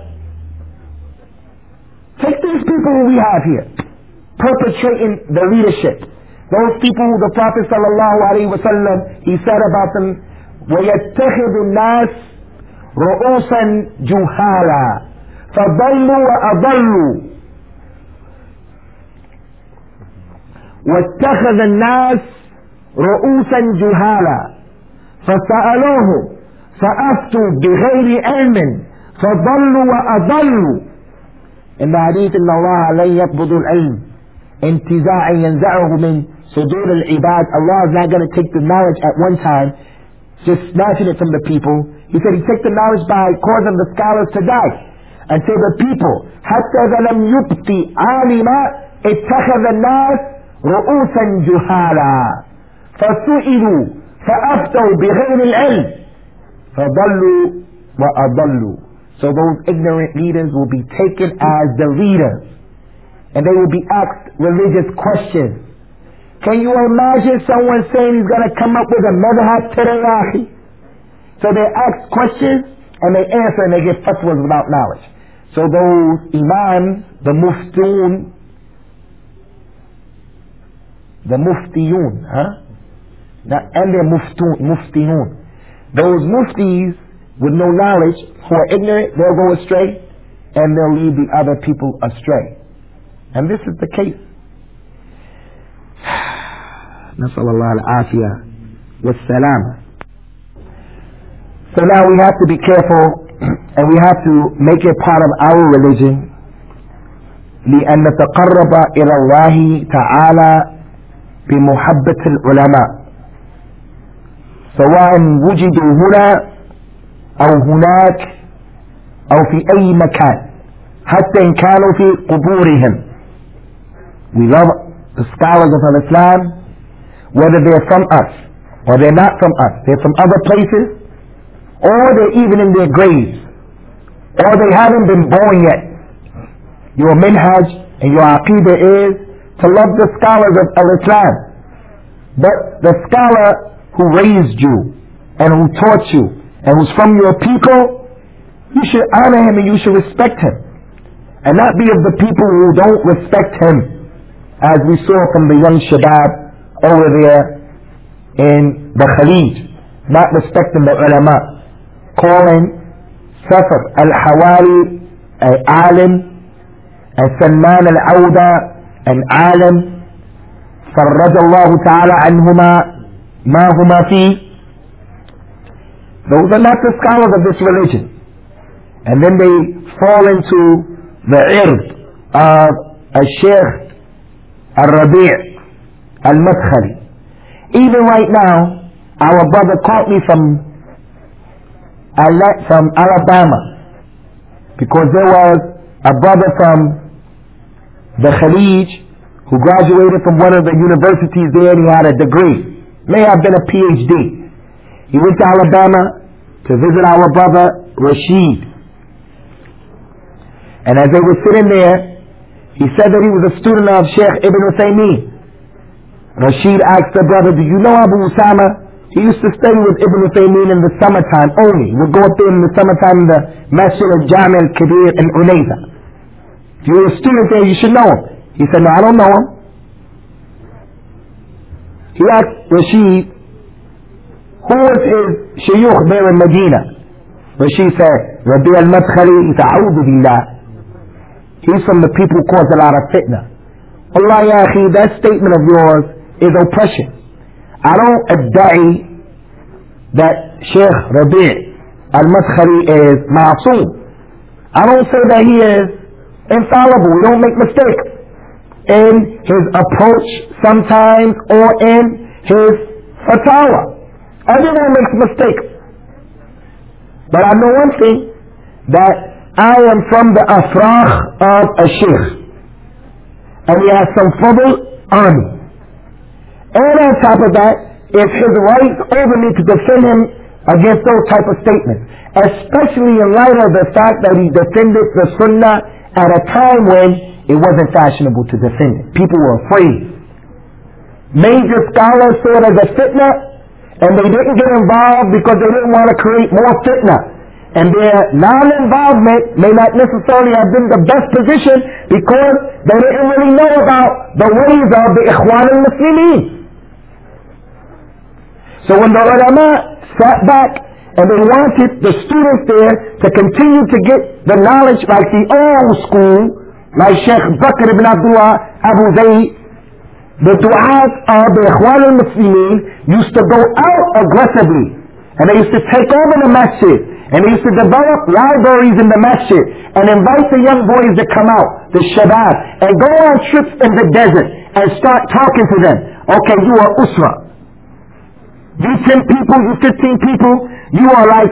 Speaker 1: Take these people who we have here, perpetrating the leadership. Those people who the Prophet ﷺ, he said about them, وَيَتَّخِذُ النَّاسِ رُؤُوسًا جُهَالًا فَضَلُّوا وَأَضَلُّوا. وَاتَّخَذَ النَّاسِ رُؤُوسًا جُهَالًا فَسَأَلُوهُمْ فَأَفْتُوا بِغَيْرِ عِلْمٍ فَضَلُّوا وَأَضَلُّوا. In the hadith, إن الله لن يقبض العلم انتزاعا ينزعه من صدور العباد. Allah is not going to take the knowledge at one time, just snatching it from the people. He said he takes the knowledge by causing the scholars to die. Until the people, حتى إذا لم يبق عالما اتخذ الناس رؤوسا جهالا فسئلوا فأفتوا بغير العلم فضلوا وأضلوا. So those ignorant leaders will be taken as the leaders, and they will be asked religious questions. Can you imagine someone saying he's going to come up with a madhab today? So they ask questions and they answer and they get fatwas without knowledge. So those imams, the muftiyun, and their muftiyun, those muftis with no knowledge, who are ignorant, they'll go astray and they'll lead the other people astray. And this is the case. Nasallallahu al-afiyah was-salama. So now we have to be careful and we have to make it part of our religion. لأن نتقرب إلى الله تعالى بمحبة العلماء سواء وجدوا هنا أو هناك أو في أي مكان حتى إن كانوا في قبورهم. We love the scholars of Islam whether they're from us or they're not from us. They're from other places, or they're even in their graves, or they haven't been born yet. Your minhaj and your aqidah is to love the scholars of Islam. But the scholar who raised you and who taught you and who's from your people, you should honor him and you should respect him. and not be of the people who don't respect him, as we saw from the young Shabab over there in the Khalij, not respecting the ulama, calling Safar al-Hawali an alim, and Salman al-Awda an alim, فرج الله تعالى عنهما ما هما فيه. Those are not the scholars of this religion. And then they fall into the ird of al-Shaykh al-Rabi' al-Madkhali. Even right now, our brother called me from Alabama, because there was a brother from the Khalij who graduated from one of the universities there, and he had a degree, may have been a PhD. He went to Alabama to visit our brother Rashid, and as they were sitting there, he said that he was a student of Sheikh Ibn Uthaymeen. Rashid asked the brother, do you know Abu Usama? He used to study with Ibn Uthaymeen in the summertime only. He would go up there in the summertime in the Masjid al-Jami al-Kabir in Unayza. If you were a student there, you should know him. He said, no, I don't know him. He asked Rashid, who was his shayukh there in Medina? Rashid said, Rabi al-Madkhali. He said, A'udhu billah. He's from the people who cause a lot of fitna. Allah ya akhi, that statement of yours is oppression. I don't adda'i that Sheikh Rabi' al-Madkhali is ma'soom. I don't say that he is infallible. We don't make mistakes in his approach sometimes, or in his fatwa. Everyone makes mistakes. But I know one thing, that I am from the afrakh of a sheikh, and he has some fadl army. And on top of that, it's his right over me to defend him against those type of statements, especially in light of the fact that he defended the sunnah at a time when it wasn't fashionable to defend it. People were afraid. Major scholars saw it as a fitna, and they didn't get involved because they didn't want to create more fitna. And their non-involvement may not necessarily have been the best position, because they didn't really know about the ways of the Ikhwan al-Muslimin. So when the ulama sat back and they wanted the students there to continue to get the knowledge like the old school, like Sheikh Bakr ibn Abdullah Abu Zayd, the du'at of the Ikhwan al-Muslimin used to go out aggressively, and they used to take over the masjid, and they used to develop libraries in the masjid, and invite the young boys to come out, the shabab, and go on trips in the desert and start talking to them. Okay, you are usra. You 10 people, you 15 people, you are like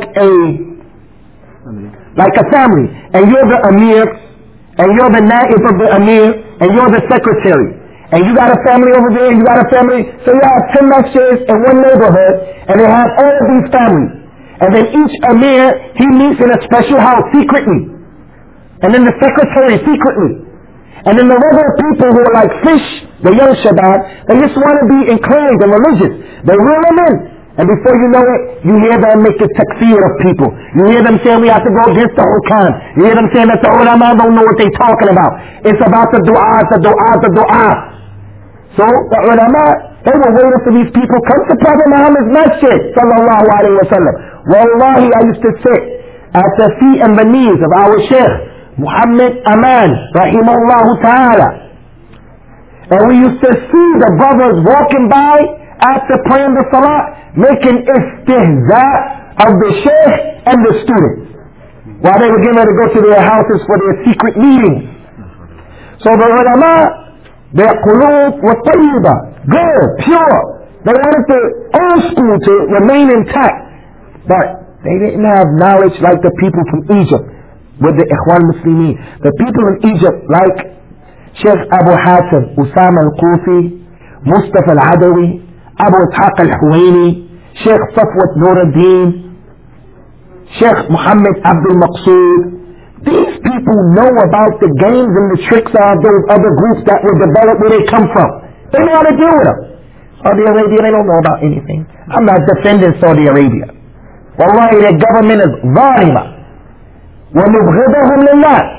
Speaker 1: a family, and you're the amir, and you're the naib of the amir, and you're the secretary, and you got a family over there, and you got a family, so you have 10 masjids in one neighborhood, and they have all of these families, and then each amir, he meets in a special house secretly, and then the secretary secretly, and then the regular people who are like fish, the young shabab, they just want to be inclined and religious, they reel them in. And before you know it, you hear them make a takfir of people. You hear them saying we have to go against the hukam. You hear them saying that the ulama don't know what they're talking about. It's about the du'as, the du'as, the du'as. So the ulama, they were waiting for these people. Come to Prophet Muhammad's masjid, sallallahu alayhi wa sallam. Wallahi, I used to sit at the feet and the knees of our Sheikh, Muhammad Aman, rahimahullah ta'ala. And we used to see the brothers walking by after praying the salat, making istihza of the sheikh and the students, while they were getting ready to go to their houses for their secret meetings. So the ulama, their qulub was tayyiba, good, pure. They wanted the old school to remain intact, but they didn't have knowledge like the people from Egypt with the Ikhwan Muslimin. The people in Egypt like Sheikh Abu Hatim Usama al-Qufi, Mustafa al-Adawi, Abu Ishaq al-Huwaini, Sheikh Safwat Nuruddin, Sheikh Muhammad Abdul Maqsood. These people know about the games and the tricks of those other groups that were developed where they come from. They know how to deal with them. Saudi Arabia, they don't know about anything. I'm not defending Saudi Arabia. Wallahi, their government is zalima. وَنُبْغِضَهُمْ لِلَّهِ.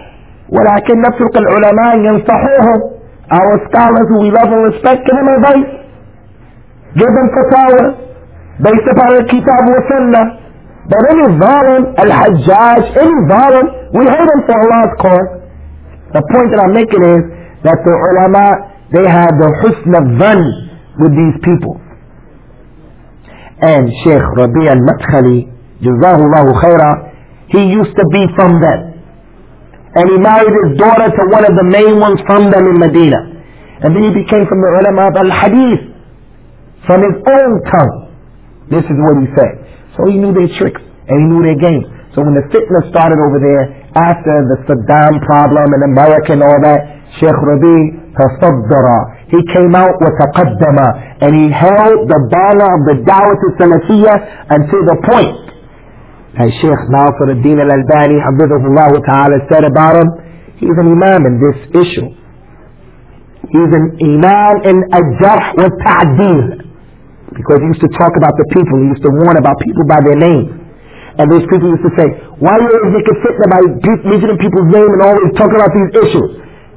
Speaker 1: ولكن نترك العلماء ينصحوهم. Our scholars who we love and respect, give them advice, give them fatwa based upon the Kitab wa Sunnah. But any zalim, al-Hajjaj, any zalim, we hate him for Allah's cause. The point that I'm making is that the ulama, they have the husn al-dhan with these people. And Shaykh Rabi' al-Madkhali, Jazahullahu khairah, he used to be from them. And he married his daughter to one of the main ones from them in Medina. And then he became from the ulama of al-Hadith, from his own tongue. This is what he said. So he knew their tricks and he knew their games. So when the fitna started over there, after the Saddam problem and America and all that, Shaykh Rabi' tasaddara, he came out with taqaddama, and he held the banner of the Dawah al-Salafiyya until the point. As Shaykh Nasiruddin al-Albani Hafidhahullah Ta'ala said about him, he's an imam in this issue. He's an imam in al-jarh wa ta'deel, because he used to talk about the people, he used to warn about people by their names. And those people used to say, why are you making fitna by mentioning people's name and always talking about these issues?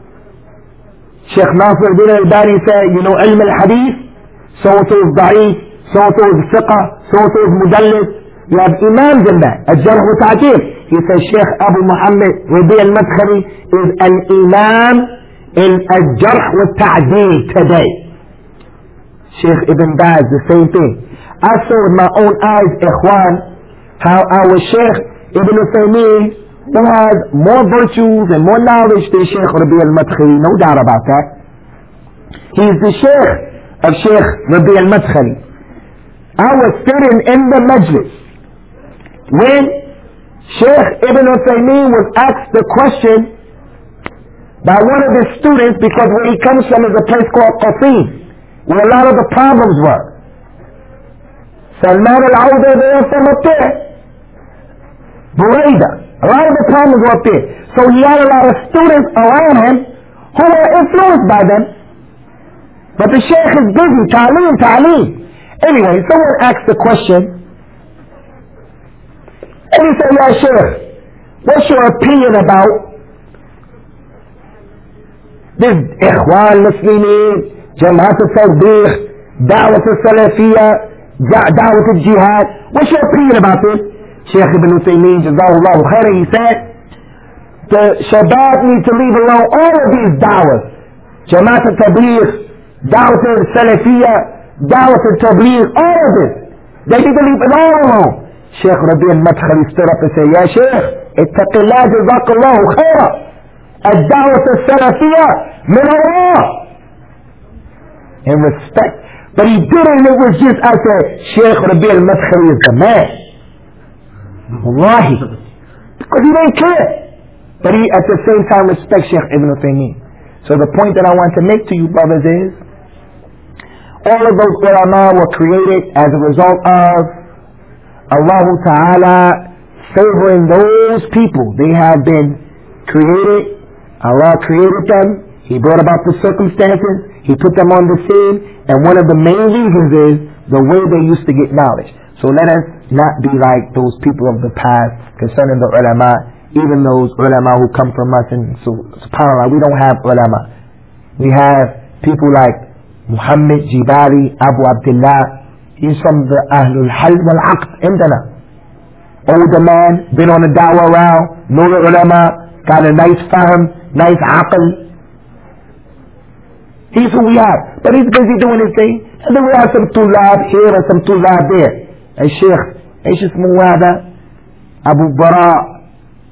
Speaker 1: Shaykh Nasiruddin al-Albani said, you know, ilm al-hadith, so-and-so is da'if, so-and-so is fiqh, so-and-so is mudallis. You have imams in that, al-jarh wa ta'deel. He says Shaykh Abu Muhammad Rabi' al-Madkhali is an imam in al-jarh wa ta'deel today. Shaykh Ibn Baz, the same thing. I saw with my own eyes, ikhwan, how our Shaykh Ibn Uthaymeen, who has more virtues and more knowledge than Shaykh Rabi' al-Madkhali, no doubt about that. He is the Shaykh of Shaykh Rabi' al-Madkhali. I was sitting in the majlis when Shaykh Ibn Uthaymeen was asked the question by one of his students, because where he comes from is a place called Qasim, where a lot of the problems were. Salman al-Awda, they are from up there. Buraida, a lot of the problems were up there. So he had a lot of students around him who were influenced by them. But the Shaykh is busy, ta'aleem. Anyway, someone asked the question, and he said, Ya Shaykh, what's your opinion about this Ikhwan Muslimin, Jamaat al-Tabligh, Da'wat al-Salafiyya, Da'wat al-Jihad? What's your opinion about this? Shaykh Ibn Uthaymeen, Jazahullahu khairah, he said, the Shabab need to leave alone all of these da'was. Jamaat al-Tabligh, Da'wat al-Salafiyya, Da'wat al-Tabligh, all of this. They need to leave it all alone. Shaykh Rabi' al-Madkhali stood up and said, Ya Shaykh, ittaqillah jazakallahu khairah. Ad-Da'wat al-Salafiyya min Allah. In respect. But he did it and it was just, I said, Shaykh Rabi' al-Madkhali is the man. Wallahi. Because he didn't care. But he at the same time respects Shaykh Ibn Uthaymeen. So the point that I want to make to you brothers is, all of those ulama were created as a result of Allah Ta'ala favoring those people. They have been created. Allah created them. He brought about the circumstances. He put them on the scene. And one of the main reasons is the way they used to get knowledge. So let us not be like those people of the past concerning the ulama, even those ulama who come from us. And so, subhanAllah, we don't have ulama. We have people like Muhammad Jibali Abu Abdullah. He's from the Ahlul Hal wal Aqd indana. Older man, been on the da'wah around, know the ulama, got a nice fahm, nice aql. He's who we have. But he's busy doing his thing. And then we have some tulab here and some tulab there. And Shaykh, ايش اسمه هذا? Abu Bara.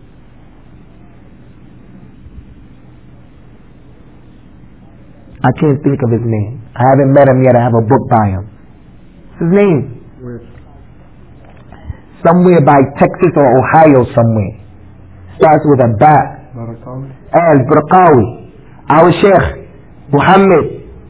Speaker 1: I can't think of his name. I haven't met him yet. I have a book by him. What's his name? Where? Somewhere by Texas or Ohio somewhere. Starts with a ba. Al-Barqawi. Our Shaykh Muhammad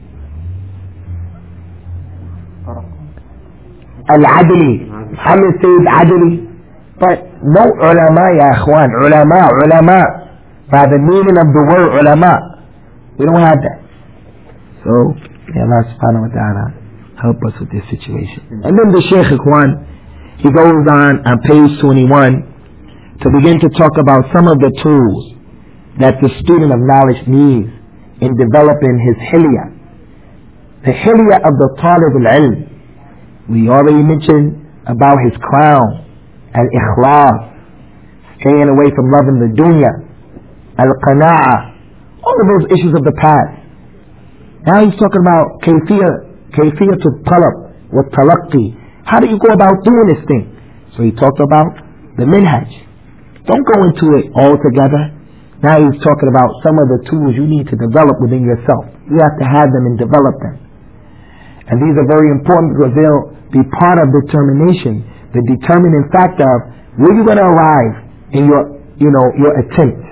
Speaker 1: Al-Adli. Muhammad Sayyid Adli. But no ulama ya akhwan. Ulama. By the meaning of the word ulama. We don't have that. So, may Allah subhanahu wa ta'ala help us with this situation. And then the Shaykh Ikhwan, he goes on page 21 to begin to talk about some of the tools that the student of knowledge needs in developing his hilya. The hilya of the talib al-ilm. We already mentioned about his crown, al-ikhlas, staying away from loving the dunya, al-qana'ah, all of those issues of the past. Now he's talking about kayfiyah to talab, wa talaqqi. How do you go about doing this thing? So he talked about the minhaj. Don't go into it all together. Now he's talking about some of the tools you need to develop within yourself. You have to have them and develop them. And these are very important because they'll be part of determination, the determining factor of where you're going to arrive in your attempt.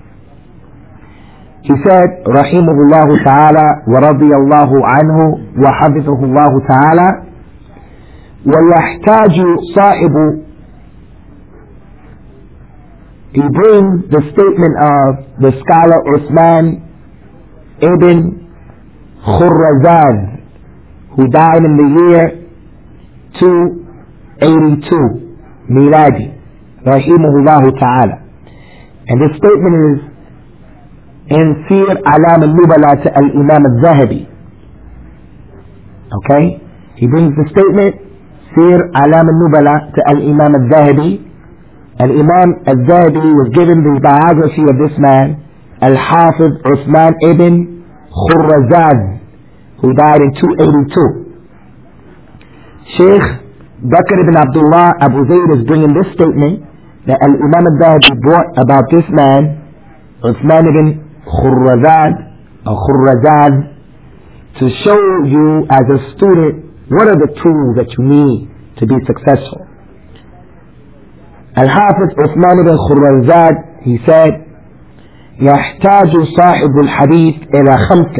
Speaker 1: He said, Rahimahullah ta'ala wa radiyallahu anhu wa hafidhahullah ta'ala وَيَحْتَاجُ صَاحِبُ. He brings the statement of the scholar Uthman ibn Khurrazad, who died in the year 282 Miladi, Rahimahullah ta'ala. And this statement is in Sir Alam al-Nubala to al-Imam al-Zahabi. Okay? He brings the statement Sir Alam al-Nubala to al-Imam al-Zahabi. Al-Imam al-Zahabi was given the biography of this man, Al-Hafiz Uthman ibn Khurrazad, who died in 282. Sheikh Bakr ibn Abdullah Abu Zayd is bringing this statement that Al-Imam al-Zahabi brought about this man, Uthman ibn Khurrazad, to show you as a student what are the tools that you need to be successful. Al-Hafiz Uthman ibn Khurrazad, he said, يحتاج صاحب الحديث إلى خمس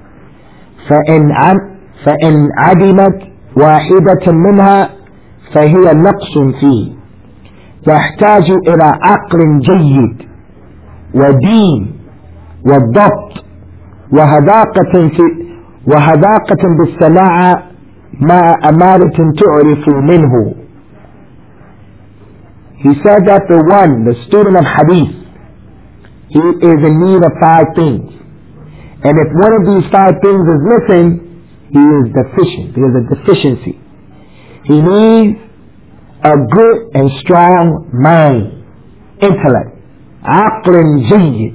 Speaker 1: فإن عدمت واحدة منها فهي نقص فيه. يحتاج إلى عقل جيد ودين والضبط وهذاقة بالسماع مع أمارة تعرف منه. He said that the student of hadith, he is in need of 5 things. And if one of these 5 things is missing, he is deficient. There is a deficiency. He needs a good and strong mind, intellect. عقل جيد.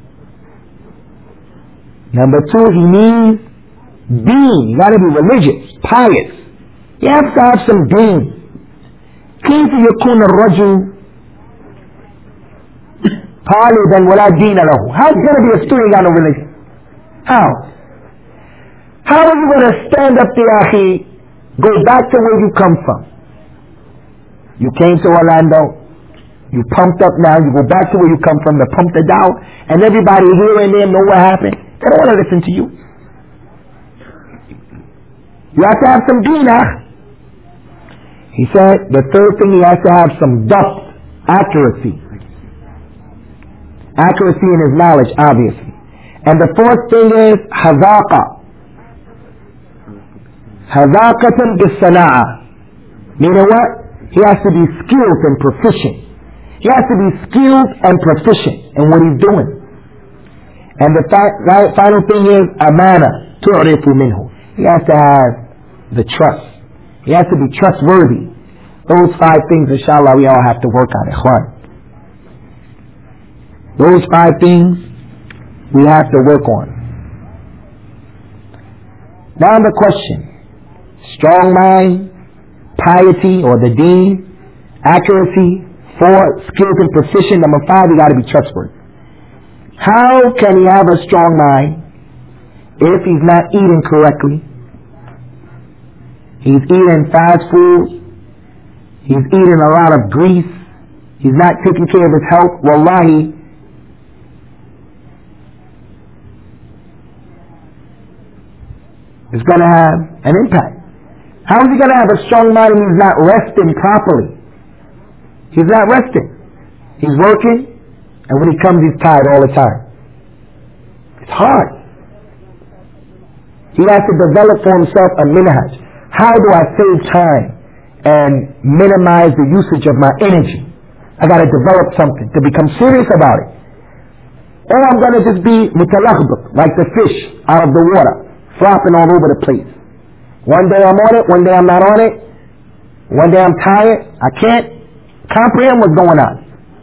Speaker 1: Number 2, he needs deen. You got to be religious, pious. You have to have some deen. كيف يكون الرجل طالبا ولا دين له? How is going to be a student without no religion? How are you going to stand up there, akhi, go back to where you come from? You came to Orlando, you pumped up now, you go back to where you come from, they pumped it out, and everybody here and there know what happened. They don't want to listen to you. You have to have some deen, He said the third thing, he has to have some dabt, accuracy. Accuracy in his knowledge, obviously. And the fourth thing is hazaqa. Hazaqatan bis-sana'a. Meaning what? He has to be skilled and proficient. He has to be skilled and proficient in what he's doing. And the final thing is amana, tu'rifu minhu. He has to have the trust. He has to be trustworthy. Those 5 things, inshallah, we all have to work on, ikhwan. Those 5 things we have to work on. Now the question: strong mind, piety or the deen, accuracy. 4, skilled and proficient. Number 5, you got to be trustworthy. How can he have a strong mind if he's not eating correctly? He's eating fast food. He's eating a lot of grease. He's not taking care of his health. Wallahi, it's going to have an impact. How is he going to have a strong mind when he's not resting properly? He's not resting. He's working, and when he comes, he's tired all the time. It's hard. He has to develop for himself a minhaj. How do I save time and minimize the usage of my energy? I got to develop something to become serious about it. Or I'm going to just be mutalaghbit, like the fish out of the water, flopping all over the place. One day I'm on it, one day I'm not on it. One day I'm tired, I can't comprehend what's going on.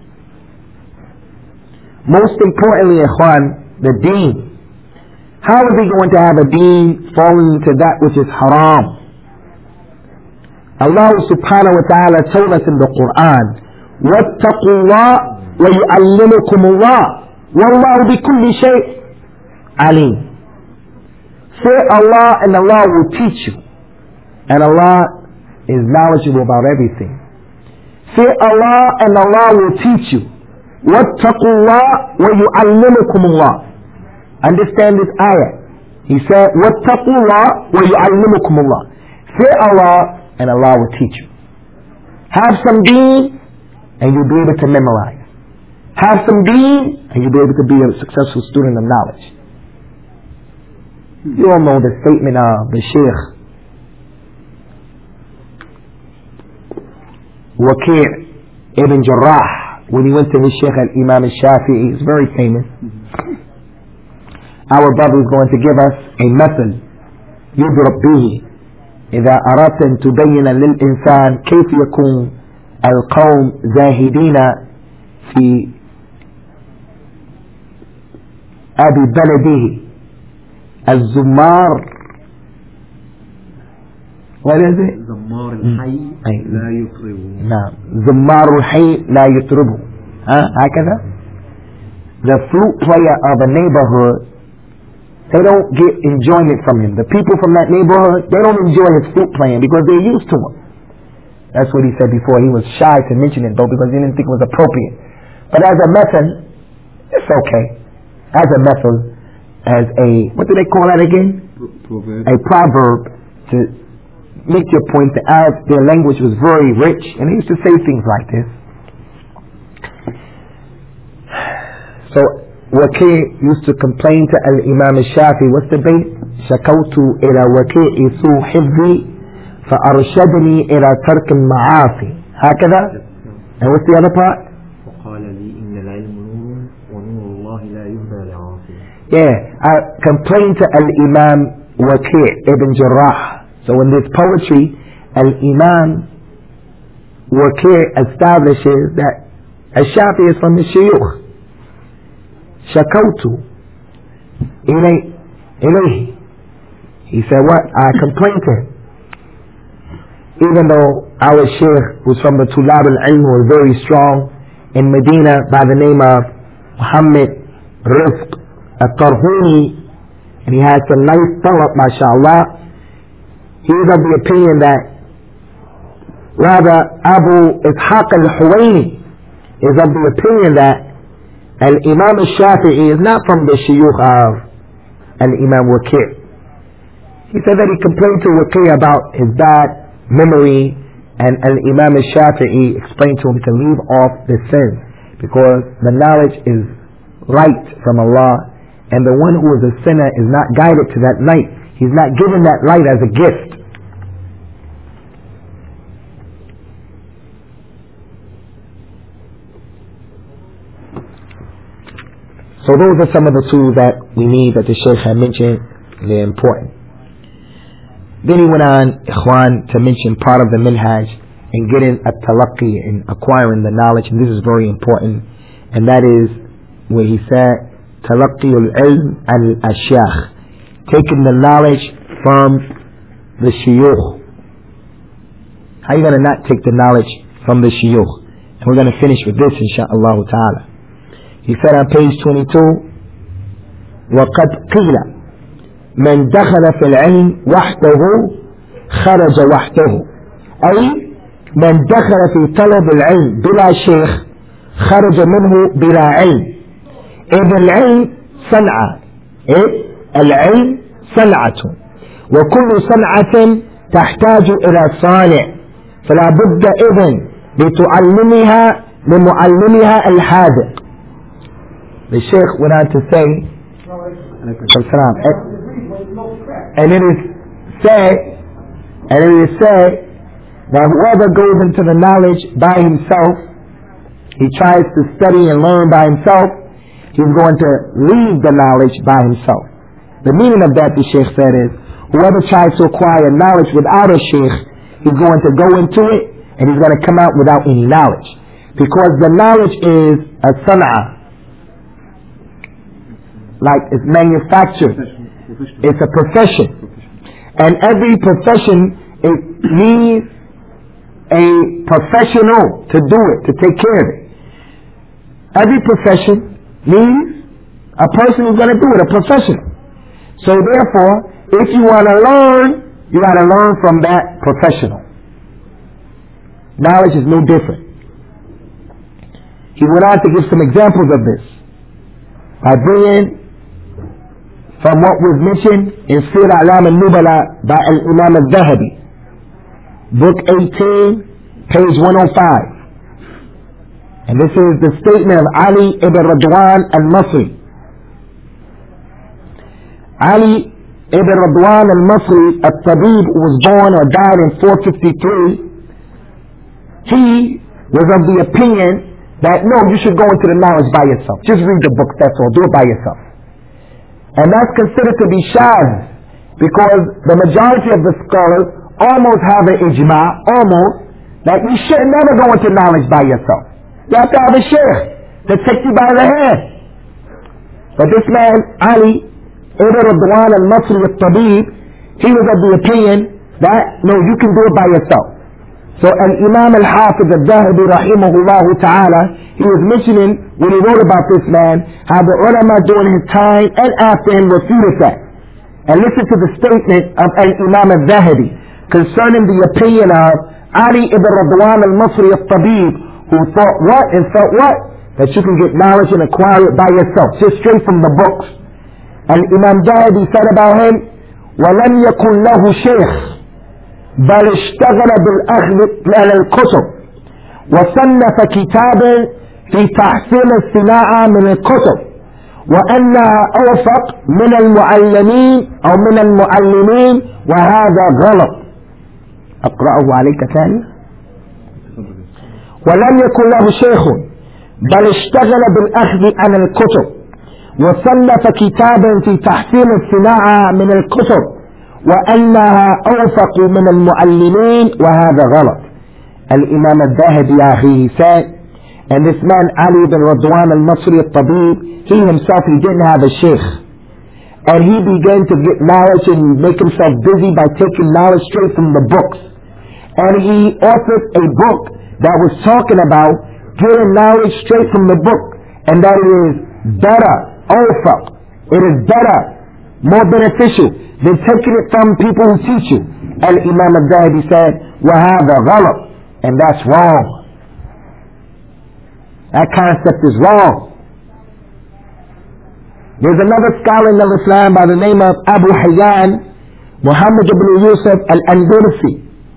Speaker 1: Most importantly, ikhwan, the deen. How is he going to have a deen falling into that which is haram? Allah subhanahu wa ta'ala told us in the Quran, وَاتَّقُوا اللَّهَ وَيُعَلِّمُكُمُ اللَّهُ وَاللَّهُ بِكُلِّ شَيْءٍ عَلِيمٌ. Fear Allah and Allah will teach you. And Allah is knowledgeable about everything. Fear Allah and Allah will teach you. وَاتَّقُوا اللَّهَ وَيُعَلِّمُكُمُ اللَّهُ. Understand this ayah. He said, وَاتَّقُوا اللَّهَ وَيُعَلِّمُكُمُ اللَّهُ. Fear Allah and Allah will teach you. Have some deen and you'll be able to memorize. Have some deen and you'll be able to be a successful student of knowledge. You all know the statement of the Shaykh Waqi' ibn Jarrah when he went to his Shaykh al-Imam al-Shafi'i. It's very famous. Our brother is going to give us a method يضرب به إذا أردت أن تبين للإنسان كيف يكون القوم زاهدين في أبي بلده الزمار. What is it?
Speaker 2: زمار الحي لا يطرب.
Speaker 1: نعم. زمار الحي لا يطرب. هكذا. The flute player of a neighborhood, they don't get enjoyment from him. The people from that neighborhood, they don't enjoy his flute playing because they're used to him. That's what he said before. He was shy to mention it though because he didn't think it was appropriate. But as a method, it's okay. As a method, as a, what do they call that again?
Speaker 2: Proverb. A
Speaker 1: proverb to make your point. The Arab, their language was very rich and they used to say things like this. So Waqi' used to complain to Al-Imam al-Shafi. What's the bait? شكوت إلى وكيع سوء حفظي فأرشدني إلى ترك المعاصي. هكذا. And what's the other part?
Speaker 2: وقال لي إن العلم نور ونور الله لا يهدى لعاصي.
Speaker 1: Yeah, I complained to Al-Imam Waqi' ibn Jarrah. So in this poetry, Al-Imam Waqi' establishes that al-Shafi is from the Shuyukh. شكوت إليه. He said what? I complained to him. Even though our Shaykh was from the Tulab al-Ilm, was very strong in Medina by the name of Muhammad Rizq al-Tarhuni, and he had some nice talab, mashallah. He was of the opinion that rather Abu Ishaq al-Huwaini is of the opinion that Al-Imam al-Shafi'i is not from the shuyukh of Al-Imam Waqi'. He said that he complained to Waqi' about his bad memory, and Al-Imam al-Shafi'i explained to him to leave off the sin because the knowledge is right from Allah, and the one who is a sinner is not guided to that light. He's not given that light as a gift. So those are some of the tools that we need that the Shaykh had mentioned. They're important. Then he went on, Ikhwan, to mention part of the minhaj in getting a talaqqi and acquiring the knowledge, and this is very important, and that is where he said talaqqi al-ilm al-ashyakh, taking the knowledge from the shuyukh. How are you going to not take the knowledge from the shuyukh? And we're going to finish with this, insha'Allah ta'ala. He said on page 22, وَقَدْ قِيلَ مَنْ دَخَلَ فِي الْعِلْمِ وَحْدَهُ خَرَجَ وَحْدَهُ. أي من دخل في طلب العلم بلا شيخ خرج منه بلا علم. إذا العلم صنعة. العلم صنعة، وكل صنعة تحتاج إلى صانع، فلا بد إذن لتعلمها لمعلمها الحاذق. The Shaykh went on to say, and it is said that whoever goes into the knowledge by himself, he tries to study and learn by himself, he's going to leave the knowledge by himself. The meaning of that, the Shaykh said, is whoever tries to acquire knowledge without a Shaykh, he's going to go into it and he's going to come out without any knowledge. Because the knowledge is a san'ah, like it's manufactured. It's a profession. And every profession, it needs a professional to do it, to take care of it. Every profession needs a person who's going to do it, a professional. So therefore, if you want to learn, you got to learn from that professional. Knowledge is no different. He went on to give some examples of this by bringing from what was mentioned in Sir A'lam al-Nubala by Al-Imam al-Zahabi, book 18, page 105. And this is the statement of Ali ibn Radwan al-Masri. Ali ibn Radwan al-Masri, al-Tabib, was born or died in 453. He was of the opinion that no, you should go into the knowledge by yourself. Just read the book, that's all. Do it by yourself. And that's considered to be shadh, because the majority of the scholars almost have an ijma, that you should never go into knowledge by yourself. You have to have a shaykh to take you by the hand. But this man, Ali ibn Radwan al-Masri al-Tabib, he was of the opinion that no, you can do it by yourself. So Al-Imam al-Hafiz al-Zahabi rahimahullah ta'ala, he was mentioning when he wrote about this man, how the ulama during his time and after him refuted that. And listen to the statement of Al-Imam al-Zahabi concerning the opinion of Ali ibn Radwan al-Masri al-Tabib, who thought what and felt what? That you can get knowledge and acquire it by yourself, just straight from the books. And Imam Zahabi said about him, وَلَمْ يَكُنْ لَهُ شَيْخ بل اشتغل بالأخذ على الكتب وصنف كتابا في تحصيل الصناعة من الكتب وأنها أوفق من المعلمين أو من المعلمين وهذا غلط. أقرأه عليك ثاني. ولم يكن له شيخ بل اشتغل بالأخذ عن الكتب وصنف كتابا في تحصيل الصناعة من الكتب وأنها أوفق من المعلمين وهذا غلط. Al-Imam al-Zahabi, he said, and this man Ali ibn Radwan al-Masri al-Tabib, he himself, he didn't have a sheikh, and he began to get knowledge and make himself busy by taking knowledge straight from the books. And he authored a book that was talking about getting knowledge straight from the book, and that is better, awfaq, it is better, more beneficial than taking it from people who teach you. Al-Imam al-Zahabi said, وَهَذَا غَلَط, and that's wrong. That concept is wrong. There's another scholar in Islam by the name of Abu Hayyan, Muhammad ibn Yusuf al-Andalusi.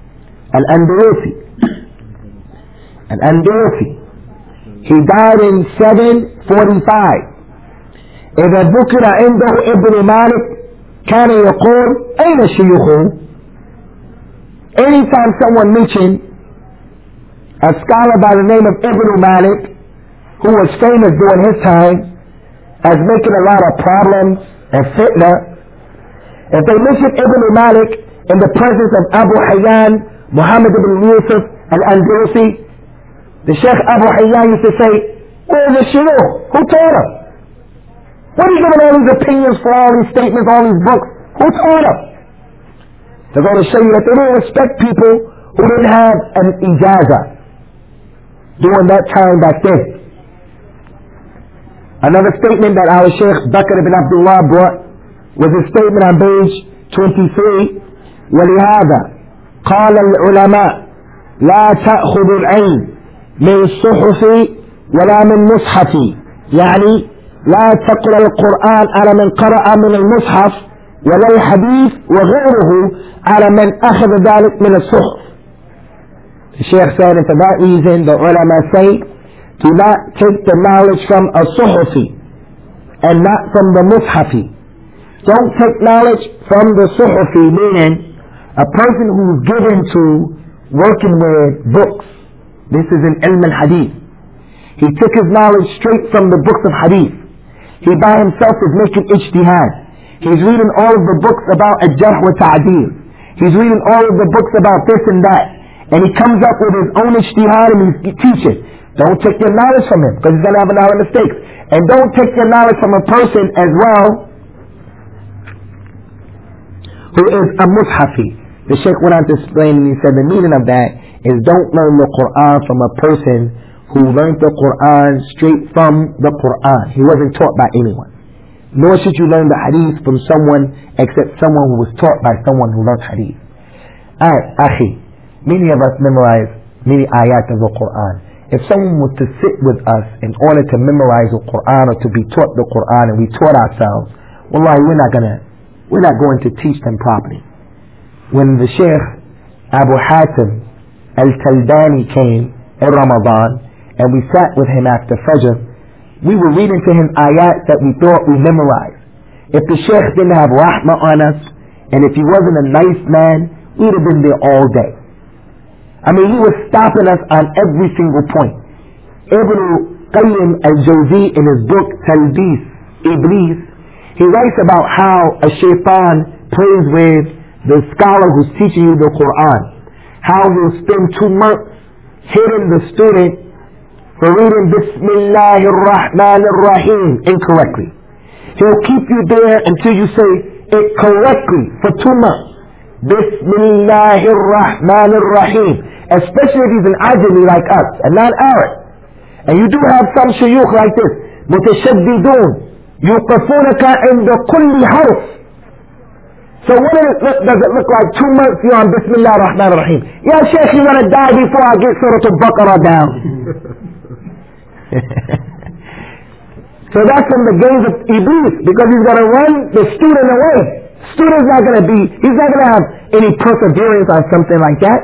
Speaker 1: He died in 745. إذا ذكر عنده ابن مالك كان يقول أين شيوخه. Anytime someone mentioned a scholar by the name of Ibn Malik, who was famous during his time as making a lot of problems and fitna, if they mentioned Ibn Malik in the presence of Abu Hayyan, Muhammad ibn Yusuf al-Andalusi, the Sheikh Abu Hayyan used to say, where is the shuyukh? Who taught him? What are you giving all these opinions for, all these statements, all these books? Who taught them? They're going to show you that they didn't respect people who didn't have an ijazah during that time back then. Another statement that our Sheikh Bakr ibn Abdullah brought was a statement on page 23. وَلِهَذَا قَالَ الْعُلَمَاء لَا تَأْخُذُ الْعِلْمِ مِنْ صُحُفِ وَلَا مِنْ مُصْحَفِ يعني لا تقرأ القرآن على من قرأ من المصحف ولا الحديث وغيره على من أخذ ذلك من الصحف. The Shaykh said, and for that reason the ulama say, do not take the knowledge from a suhufi and not from the mushafi. Don't take knowledge from the suhufi, meaning a person who's given to working with books. This is in ilm al-hadith. He took his knowledge straight from the books of hadith. He by himself is making ijtihad. He's reading all of the books about al-jarh wa ta'deel. He's reading all of the books about this and that. And he comes up with his own ijtihad and he's teaching. Don't take your knowledge from him, because he's going to have a lot of mistakes. And don't take your knowledge from a person as well who is a mushafi. The Shaykh went on to explain, and he said the meaning of that is don't learn the Quran from a person who learned the Quran straight from the Quran. He wasn't taught by anyone. Nor should you learn the hadith from someone except someone who was taught by someone who learned hadith. Alright, akhi, many of us memorize many ayat of the Quran. If someone was to sit with us in order to memorize the Quran or to be taught the Quran and we taught ourselves, wallahi, we're not going to teach them properly. When the Shaykh Abu Hatim al-Kaldani came in Ramadan and we sat with him after Fajr, we were reading to him ayat that we thought we memorized. If the Shaykh didn't have rahmah on us, and if he wasn't a nice man, we'd have been there all day. I mean, he was stopping us on every single point. Ibn Qayyim al-Jawzi in his book Talbis Iblis, he writes about how a shaitan plays with the scholar who's teaching you the Quran. How he'll spend 2 months hitting the student for reading Bismillahir Rahmanir Rahim incorrectly. He'll keep you there until you say it correctly for 2 months. Bismillahir Rahmanir Rahim. Especially if he's an Ajami like us and not Arab. And you do have some shuyukh like this. Mutashaddidun. Yuqafunaka inda kulli harf. So what does it look like 2 months you're on Bismillah Rahman Rahim? Ya Shaykh, you want to die before I get Surah Al-Baqarah down. So that's from the games of Iblis, because he's going to run the student away. Student's not going to he's not going to have any perseverance on something like that.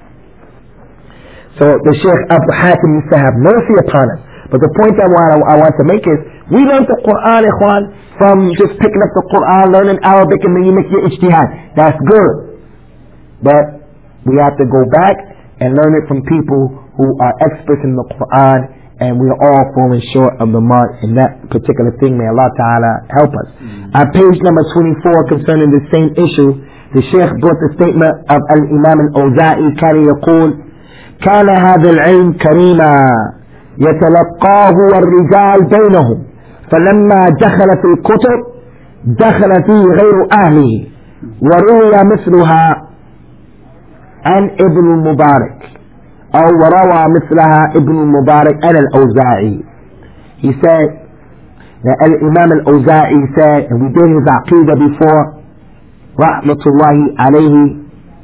Speaker 1: So the Shaykh Abu Hatim used to have mercy upon us. But the point I want to make is, we learn the Quran, ikhwan, from just picking up the Quran, learning Arabic, and then you make your ijtihad. That's good. But we have to go back and learn it from people who are experts in the Quran, and we are all falling short of the mark in that particular thing. May Allah Ta'ala help us. On page number 24, concerning the same issue, the Shaykh brought the statement of Al-Imam Al-Awza'i, كان يقول كان هذا العلم كريما يتلقاه الرجال بينهم، فلما دخل في الكتب دخل فيه غير أهله. وروي مثلها عن ابن المبارك أو وروى مثلها ابن المبارك عن الأوزاعي. He said that Al-Imam Al-Awza'i said, and we did his aqidah before, rahmatullahi alayhi,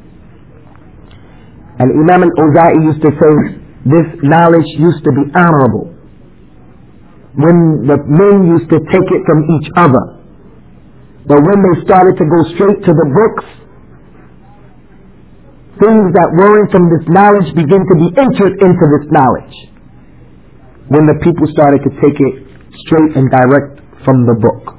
Speaker 1: Al-Imam Al-Awza'i used to say this knowledge used to be honorable when the men used to take it from each other. But when they started to go straight to the books, things that weren't from this knowledge begin to be entered into this knowledge. When the people started to take it straight and direct from the book.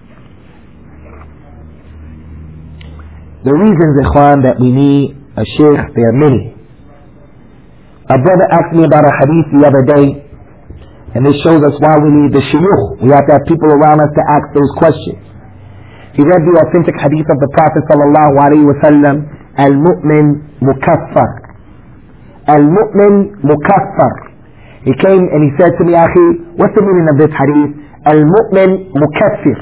Speaker 1: The reasons, ikhwan, that we need a shaykh, there are many. A brother asked me about a hadith the other day, and this shows us why we need the shuyukh. We have to have people around us to ask those questions. He read the authentic hadith of the Prophet sallallahu alaihi wasallam, al-mu'min mukaffar. Al-mu'min mukaffar. He came and he said to me, Akhi, what's the meaning of this hadith? Al-mu'min mukaffir.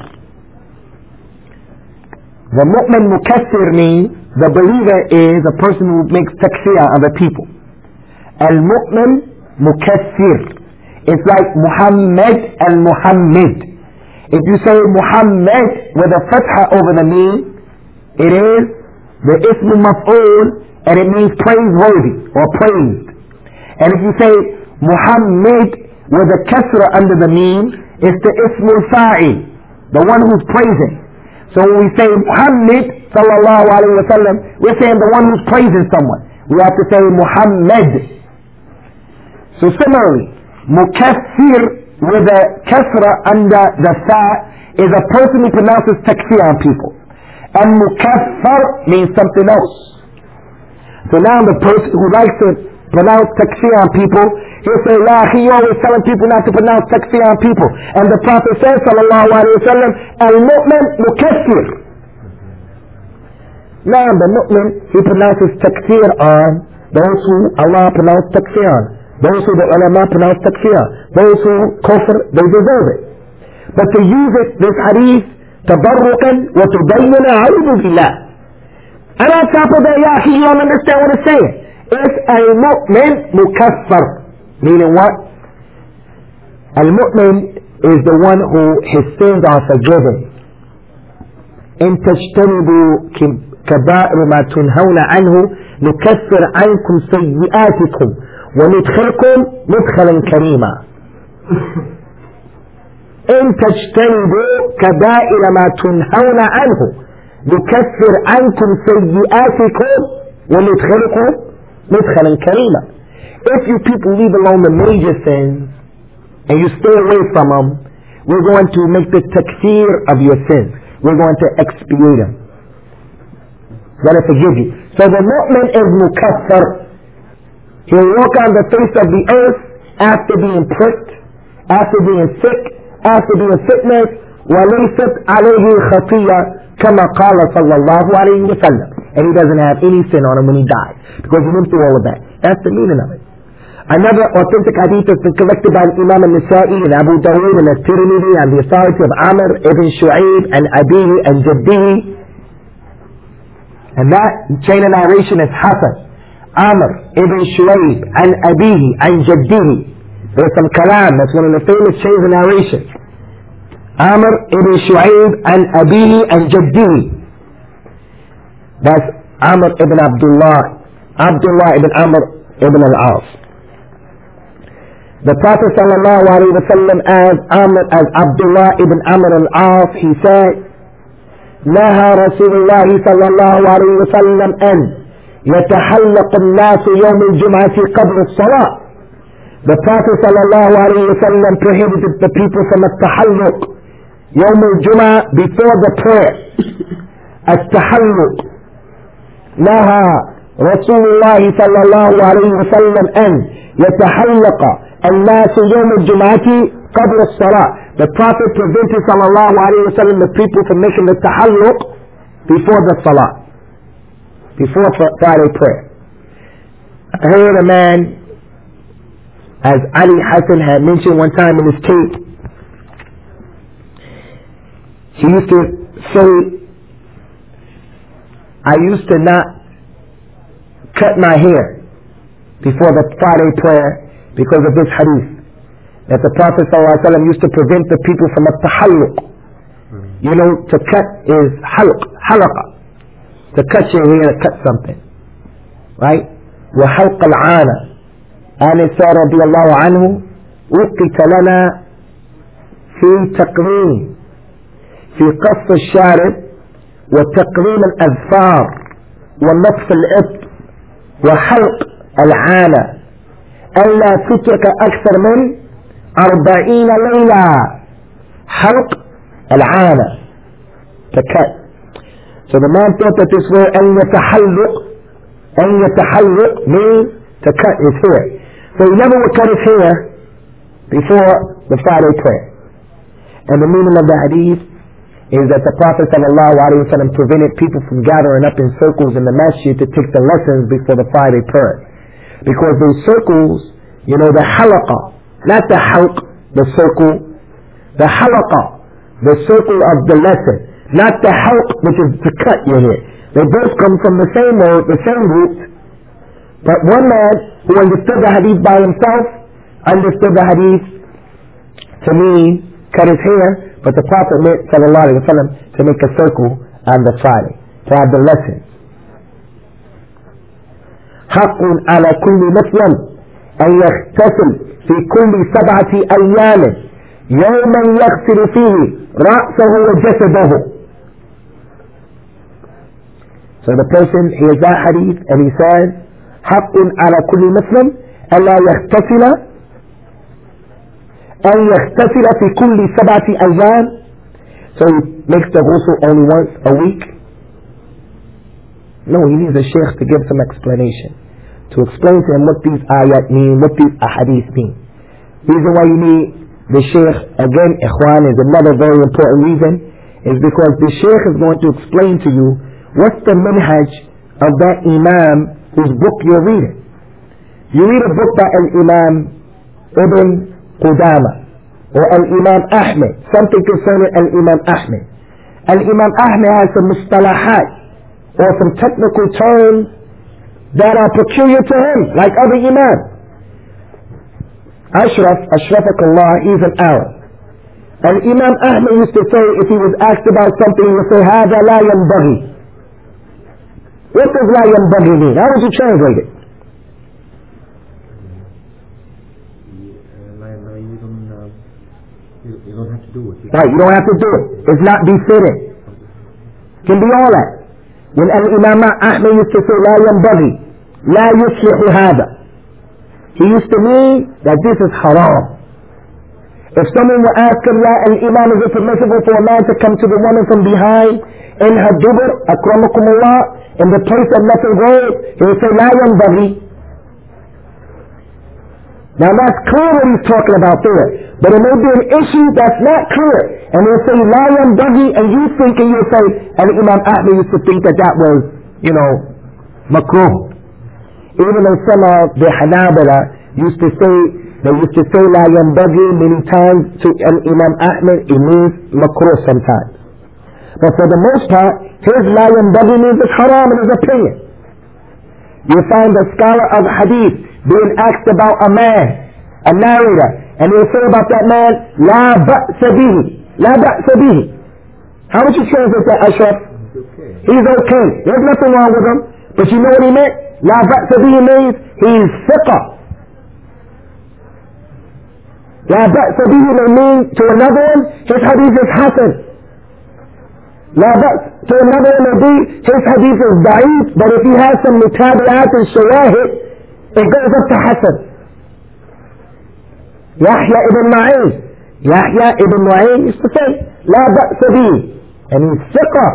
Speaker 1: The mu'min mukaffir means the believer is a person who makes takfir of the people. Al-mu'min mukaffir. It's like Muhammad and Muhammad. If you say Muhammad with a fatha over the mim, it is the ismu maf'ul, and it means praiseworthy or praised. And if you say Muhammad with a kasra under the mim, it's the ismu fa'il, the one who's praising. So when we say Muhammad sallallahu alaihi wasallam, we're saying the one who's praising someone. We have to say Muhammad. So similarly, mukaffir with a kasra under the fa is a person who pronounces takfir on people. And mukaffar means something else. So now the person who likes to pronounce takfir on people, he'll say, Ya akhi, you're always telling people not to pronounce takfir on people. And the Prophet says, sallallahu alayhi wa sallam, al-mu'min mukaffir. Now the mu'min, he pronounces takfir on those who Allah pronounced takfir on. Those who the ulama pronounced takfir on. Those who kufr, they deserve it. But to use it, this hadith, tabarrukan wa tubayyana a'udhu billah. And on top of that, ya akhi, you don't understand what it's saying. It's al-mu'min mukaffar. Meaning what? Al-mu'min is the one who his sins are forgiven. In tajtanibu كبائر ما تنهون عنه نكفر عنكم سيئاتكم وندخلكم مدخلا كريما. إن تجتنبوا كبائر ما تنهون عنه نكفر عنكم سيئاتكم وندخلكم مدخلا كريما. If you people leave alone the major sins and you stay away from them, we're going to make the takfir of your sins. We're going to expiate them. Going to forgive you. So the mu'min is mukaffar. He'll walk on the face of the earth after being pricked, after being sick, after being sickness. وَلَيْسَتْ عَلَيْهِ خَطِيَّةٌ كَمَا قَالَ صَلَّى اللَّهُ عَلَيْهِ وَسَلَّمَ. And he doesn't have any sin on him when he dies, because he went through all of that. That's the meaning of it. Another authentic hadith has been collected by Imam al-Nasa'i and Abu Dawud and al-Tirmidhi on the authority of Amr ibn Shu'aib and Abihi and Jaddihi. And that chain of narration is Hasan. Amr ibn Shu'aib and Abihi and Jaddihi. There's some kalam, that's one of the famous chains of narration. Amr ibn Shu'aib and Abihi and Jaddihi. That's Amr ibn Abdullah. Abdullah ibn Amr ibn al-As. The Prophet sallallahu alayhi wa sallam as Abdullah ibn Amr al-As, he said, نهى رسول الله صلى الله عليه وسلم أن يتحلق الناس يوم الجمعة قبل الصلاة. The Prophet صلى الله عليه وسلم prohibited the people from التحلق يوم الجمعة before the prayer. التحلق. نهى رسول الله صلى الله عليه وسلم أن يتحلق الناس يوم الجمعة قبل الصلاة. The Prophet prevented sallallahu alayhi wa sallam the people from making the tahalluq before the salah, before Friday prayer. I heard a man, as Ali Hassan had mentioned one time in his tape, he used to say, I used to not cut my hair before the Friday prayer because of this hadith. That the Prophet ﷺ used to prevent the people from a tahalluq. You know, to cut is halaqa. To cut your hair, cut something. Right? وحلق العانة. أنس رضي الله عنه وقت لنا في تقريم في قص الشارب وتقريم الأظفار ونطف الإبط وحلق العانة ألا تترك أكثر من 40 ليلة. حلق العانة, to cut. So the man thought that this word أن يتحلق means to cut his hair. So he never would cut his hair before the Friday prayer. And the meaning of the hadith is that the Prophet ﷺ prevented people from gathering up in circles in the masjid to take the lessons before the Friday prayer. Because those circles, you know, the halaqa, not the halq, the circle, the halaqa, the circle of the lesson, not the halq, which is to cut your hair. They both come from the same word, the same root. But one man who understood the hadith by himself understood the hadith to mean cut his hair, but the Prophet meant sallallahu alaihi wasallam to make a circle on the Friday, to have the lesson. حق على كل مسلم أن يغتسل في كل 7 أيام يوما يغسل فيه رأسه وجسده. So the person hears that hadith and he says حق على كل مسلم ألا يغتسل أن يغتسل في كل 7 أيام. So he makes the ghusl only once a week. No, he needs a sheikh to give some explanation. to explain to him what these ayat mean, what these ahadith mean. Reason why you need the Shaykh, again, ikhwan, is another very important reason, is because the Shaykh is going to explain to you what's the manhaj of that Imam whose book you're reading. You read a book by Al-Imam Ibn Qudama or Al-Imam Ahmed, something concerning Al-Imam Ahmed. Al-Imam Ahmed has some mustalahat or some technical terms that are peculiar to him, like other Imams. Ashrafakallah, he's an Arab. And Imam Ahmed used to say, if he was asked about something, he would say, هذا لا ينبغي. What does لا ينبغي mean? How would you translate it?
Speaker 2: You don't have to do it.
Speaker 1: Right, you don't have to do it. It's not befitting. Can be all that. When Al-Imam Ahmed used to say, لا ينبغي, لا يصلح هذا, he used to mean that this is haram. If someone would ask him, Al-Imam, is it permissible for a man to come to the woman from behind in her dubur, akramakumullah, in the place of nothing goes, he would say, لا ينبغي. Now that's clear what he's talking about there. But it may be an issue that's not clear. And he'll say, لا ينبغي, and you think, and you'll say, Al-Imam Ahmed used to think that that was, makruh. Even though some of the Hanabala used to say لا ينبغي many times to Imam Ahmed, it means makruh sometimes. But for the most part, his لا ينبغي means it's haram in his opinion. You find a scholar of hadith being asked about a man, a narrator, and he'll say about that man, لا بأس به, لا بأس به. How would you translate that, Ashraf? He's okay. There's nothing wrong with him. But you know what he meant? لا بأس به means he's ثقة. لا بأس به may mean to another one, his hadith is hasan. لا بأس to another one may be, his hadith is da'if, but if he has some mutabi'at and shawahid, it goes up to hasan. Yahya ibn Ma'in used to say, لا بأس به, and he's ثقة.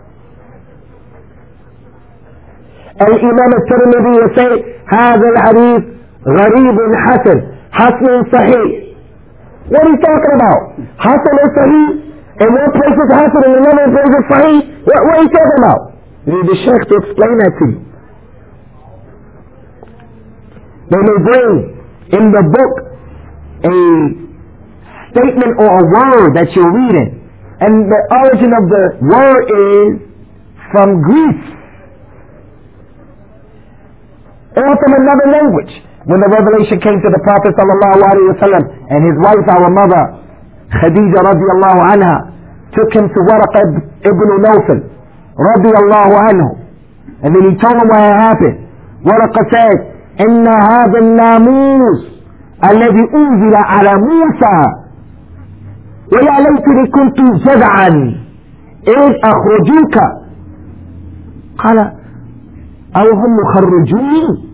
Speaker 1: الإمام الترمذي will say, هذا الحديث غريب حسن, حسن صحيح. What are you talking about? Hasan is Sahih, in one place is Hasan, in another place is Sahih. What are you talking about? You need the Shaykh to explain that to you. They may bring in the book a statement or a word that you're reading, and the origin of the word is from Greece or from another language. When the revelation came to the Prophet ﷺ and his wife, our mother Khadija radiallahu anha, took him to Waraqa ibn Nawfal radiallahu anhu, and then he told him what had happened. Waraqa said, إن هذا الناموس الذي أنزل على موسى ويا ليتني كنت جذعا إذ أخرجوك. قال أو هم مخرجوني؟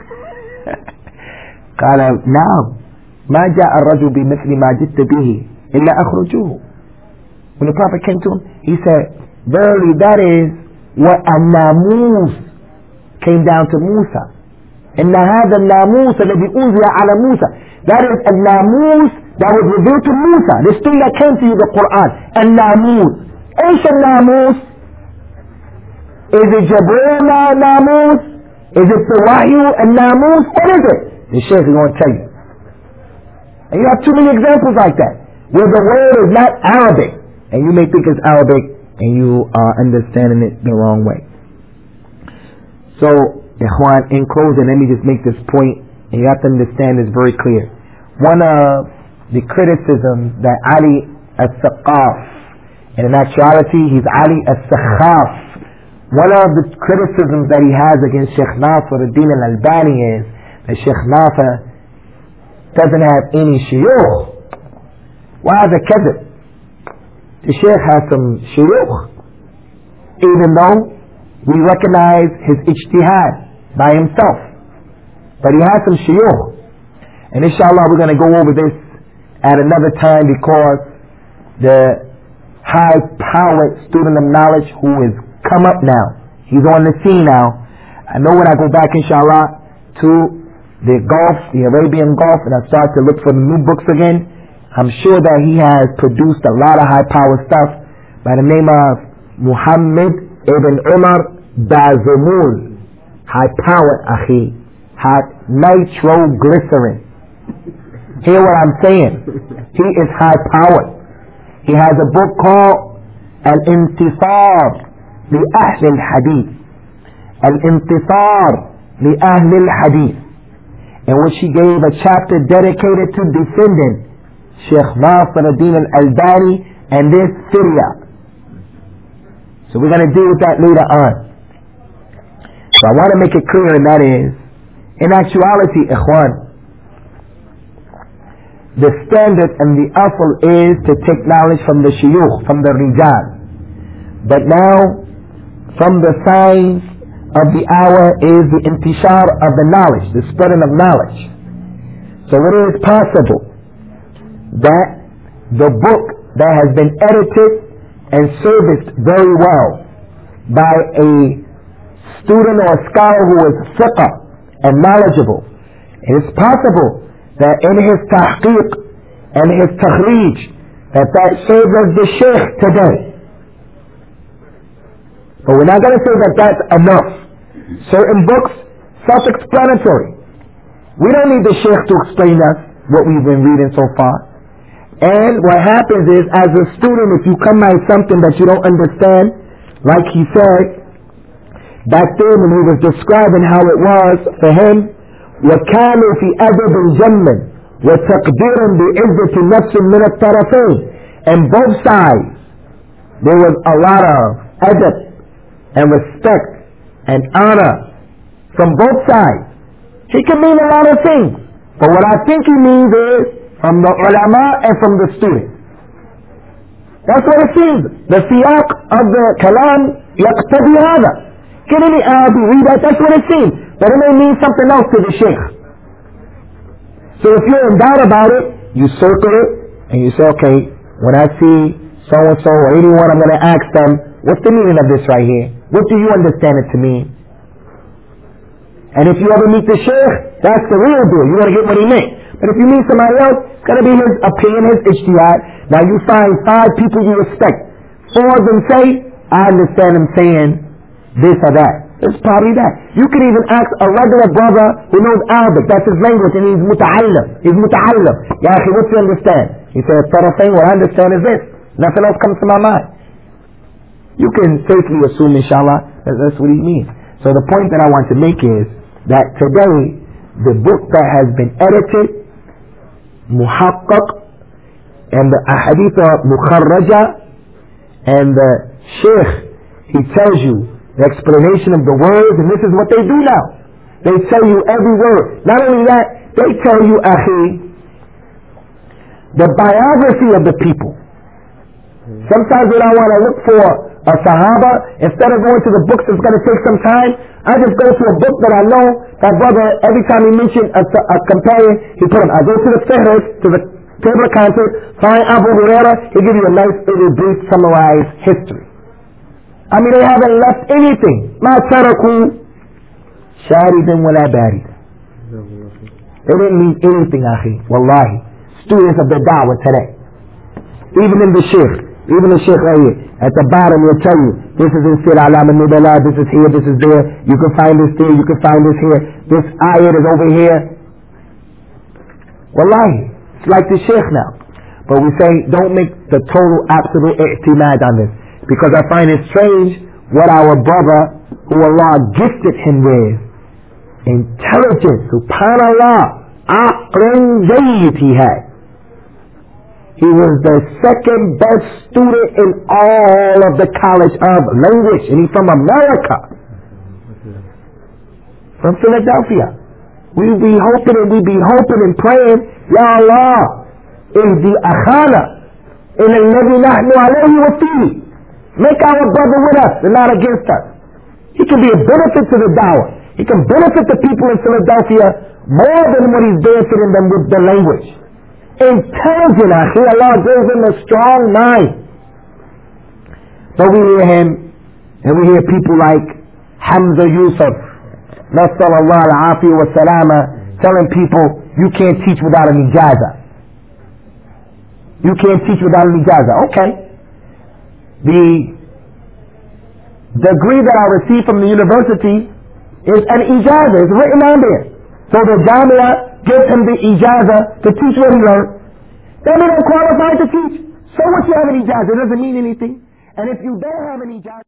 Speaker 1: قال نعم ما جاء الرجل بمثل ما جئت به إلا أخرجوه. When the Prophet came to him, he said, verily that is what an-namus came down to Musa. إن هذا الناموس الذي أنزل على موسى, that is an-namus that was revealed to Musa, this thing that came to you, the Quran. An-namus, إيش الناموس? Is it Jibreel namus? Is it the wahyu an-namus? What is it? The Shaykh is going to tell you. And you have too many examples like that, where the word is not Arabic, and you may think it's Arabic, and you are understanding it the wrong way. So, Ikhwan, in closing, let me just make this point, and you have to understand this very clear. One of the criticisms that Ali as-Saqaf, and in actuality he's Ali as-Sakhaf, one of the criticisms that he has against Sheikh Nasr al-Din al-Albani is that Sheikh Nasr doesn't have any shuyukh. Why is it kadhib? The Sheikh has some shuyukh, even though we recognize his ijtihad by himself, but he has some shuyukh. And inshallah we're going to go over this at another time, because the high-powered student of knowledge who has come up now, he's on the scene now. I know when I go back inshallah to the Gulf, the Arabian Gulf, and I started to look for the new books again. I'm sure that he has produced a lot of high-power stuff by the name of Muhammad ibn Umar Bazamul. High-power, akhi. Hot nitroglycerin. Hear what I'm saying? He is high-powered. He has a book called Al-Intisar li Ahl al-Hadith. Al-Intisar li Ahl al-Hadith, in which he gave a chapter dedicated to defending Sheikh Nasir al-Din al-Albani and this Syria. So we're going to deal with that later on. So I want to make it clear, and that is, in actuality, ikhwan, the standard and the asl is to take knowledge from the shuyukh, from the rijal. But now, from the signs of the hour is the intishar of the knowledge, the spreading of knowledge. So it is possible that the book that has been edited and serviced very well by a student or a scholar who is fiqh and knowledgeable, it is possible that in his tahqiq and his takhrij that serves as the sheikh today. But we're not going to say that that's enough. Certain books, self-explanatory. We don't need the sheikh to explain us what we've been reading so far. And what happens is, as a student, if you come by something that you don't understand, like he said back then when he was describing how it was for him, وَكَانُوا فِي أَدَبٍ جَمًّا وَتَقْدِيرًا بِعِزَّةِ نَفْسٍ مِنَ الطَّرَفَيْنِ. And both sides, there was a lot of adab and respect and honor from both sides. He can mean a lot of things, but what I think he means is from the ulama and from the students. That's what it seems. The siyaq of the kalam yaqtadi hada. Can any Arabic read that? That's what it seems. But it may mean something else to the sheikh. So if you're in doubt about it, you circle it and you say, okay, when I see so-and-so or anyone, I'm going to ask them, what's the meaning of this right here? What do you understand it to mean? And if you ever meet the sheikh, that's the real deal. You want to get what he meant. But if you meet somebody else, it's going to be his opinion, his ijtihad. Now you find 5 people you respect. 4 of them say, I understand him saying this or that. It's probably that. You could even ask a regular brother who knows Arabic, that's his language, and he's muta'allim. He's muta'allim. Ya akhi, what do you understand? He said, Tarafain, what I understand is this. Nothing else comes to my mind. You can safely assume, inshallah, that that's what he means. So the point that I want to make is that today, the book that has been edited, muhaqqaq, and the ahadith mukharraja, and the sheikh, he tells you the explanation of the words, and this is what they do now. They tell you every word. Not only that, they tell you, akhi, the biography of the people. Sometimes when I want to look for a sahaba, instead of going to the books that's going to take some time, I just go to a book that I know that brother, every time he mentioned a companion, he put him. I go to the Fihris, to the table of contents, find Abu Hurairah, he'll give you a nice little brief summarized history. I mean, they haven't left anything. ما تركوا شاردا ولا باردا. They didn't leave anything, akhi. Wallahi. Students of the da'wah today. Even in the sheikh. Even the sheikh right here. At the bottom will tell you, this is in Sir Alam al-Nubala, this is here, this is there. You can find this there, you can find this here. This ayat is over here. Wallahi. It's like the sheikh now. But we say, don't make the total absolute i'timad on this. Because I find it strange what our brother, who Allah gifted him with, intelligence, subhanallah, aqlan jayyid he had. He was the second best student in all of the College of Language, and he's from America, from Philadelphia. We be hoping and praying, Ya Allah, ihdi akhana ila alladhi nahnu alayhi wa fihi. Make our brother with us and not against us. He can be a benefit to the da'wah. He can benefit the people in Philadelphia more than what he's benefiting them with the language. Intelligent, akhi. Allah gives him a strong mind. But we hear him, and we hear people like Hamza Yusuf, Nasallallahu al-afiyah wa salama, telling people you can't teach without an ijazah. You can't teach without an ijazah. Okay. The degree that I received from the university is an ijazah. It's written on there. So the Jamia gives him the ijazah to teach what he learned. Then he don't qualify to teach. So what you have an ijazah? It doesn't mean anything. And if you don't have an ijazah,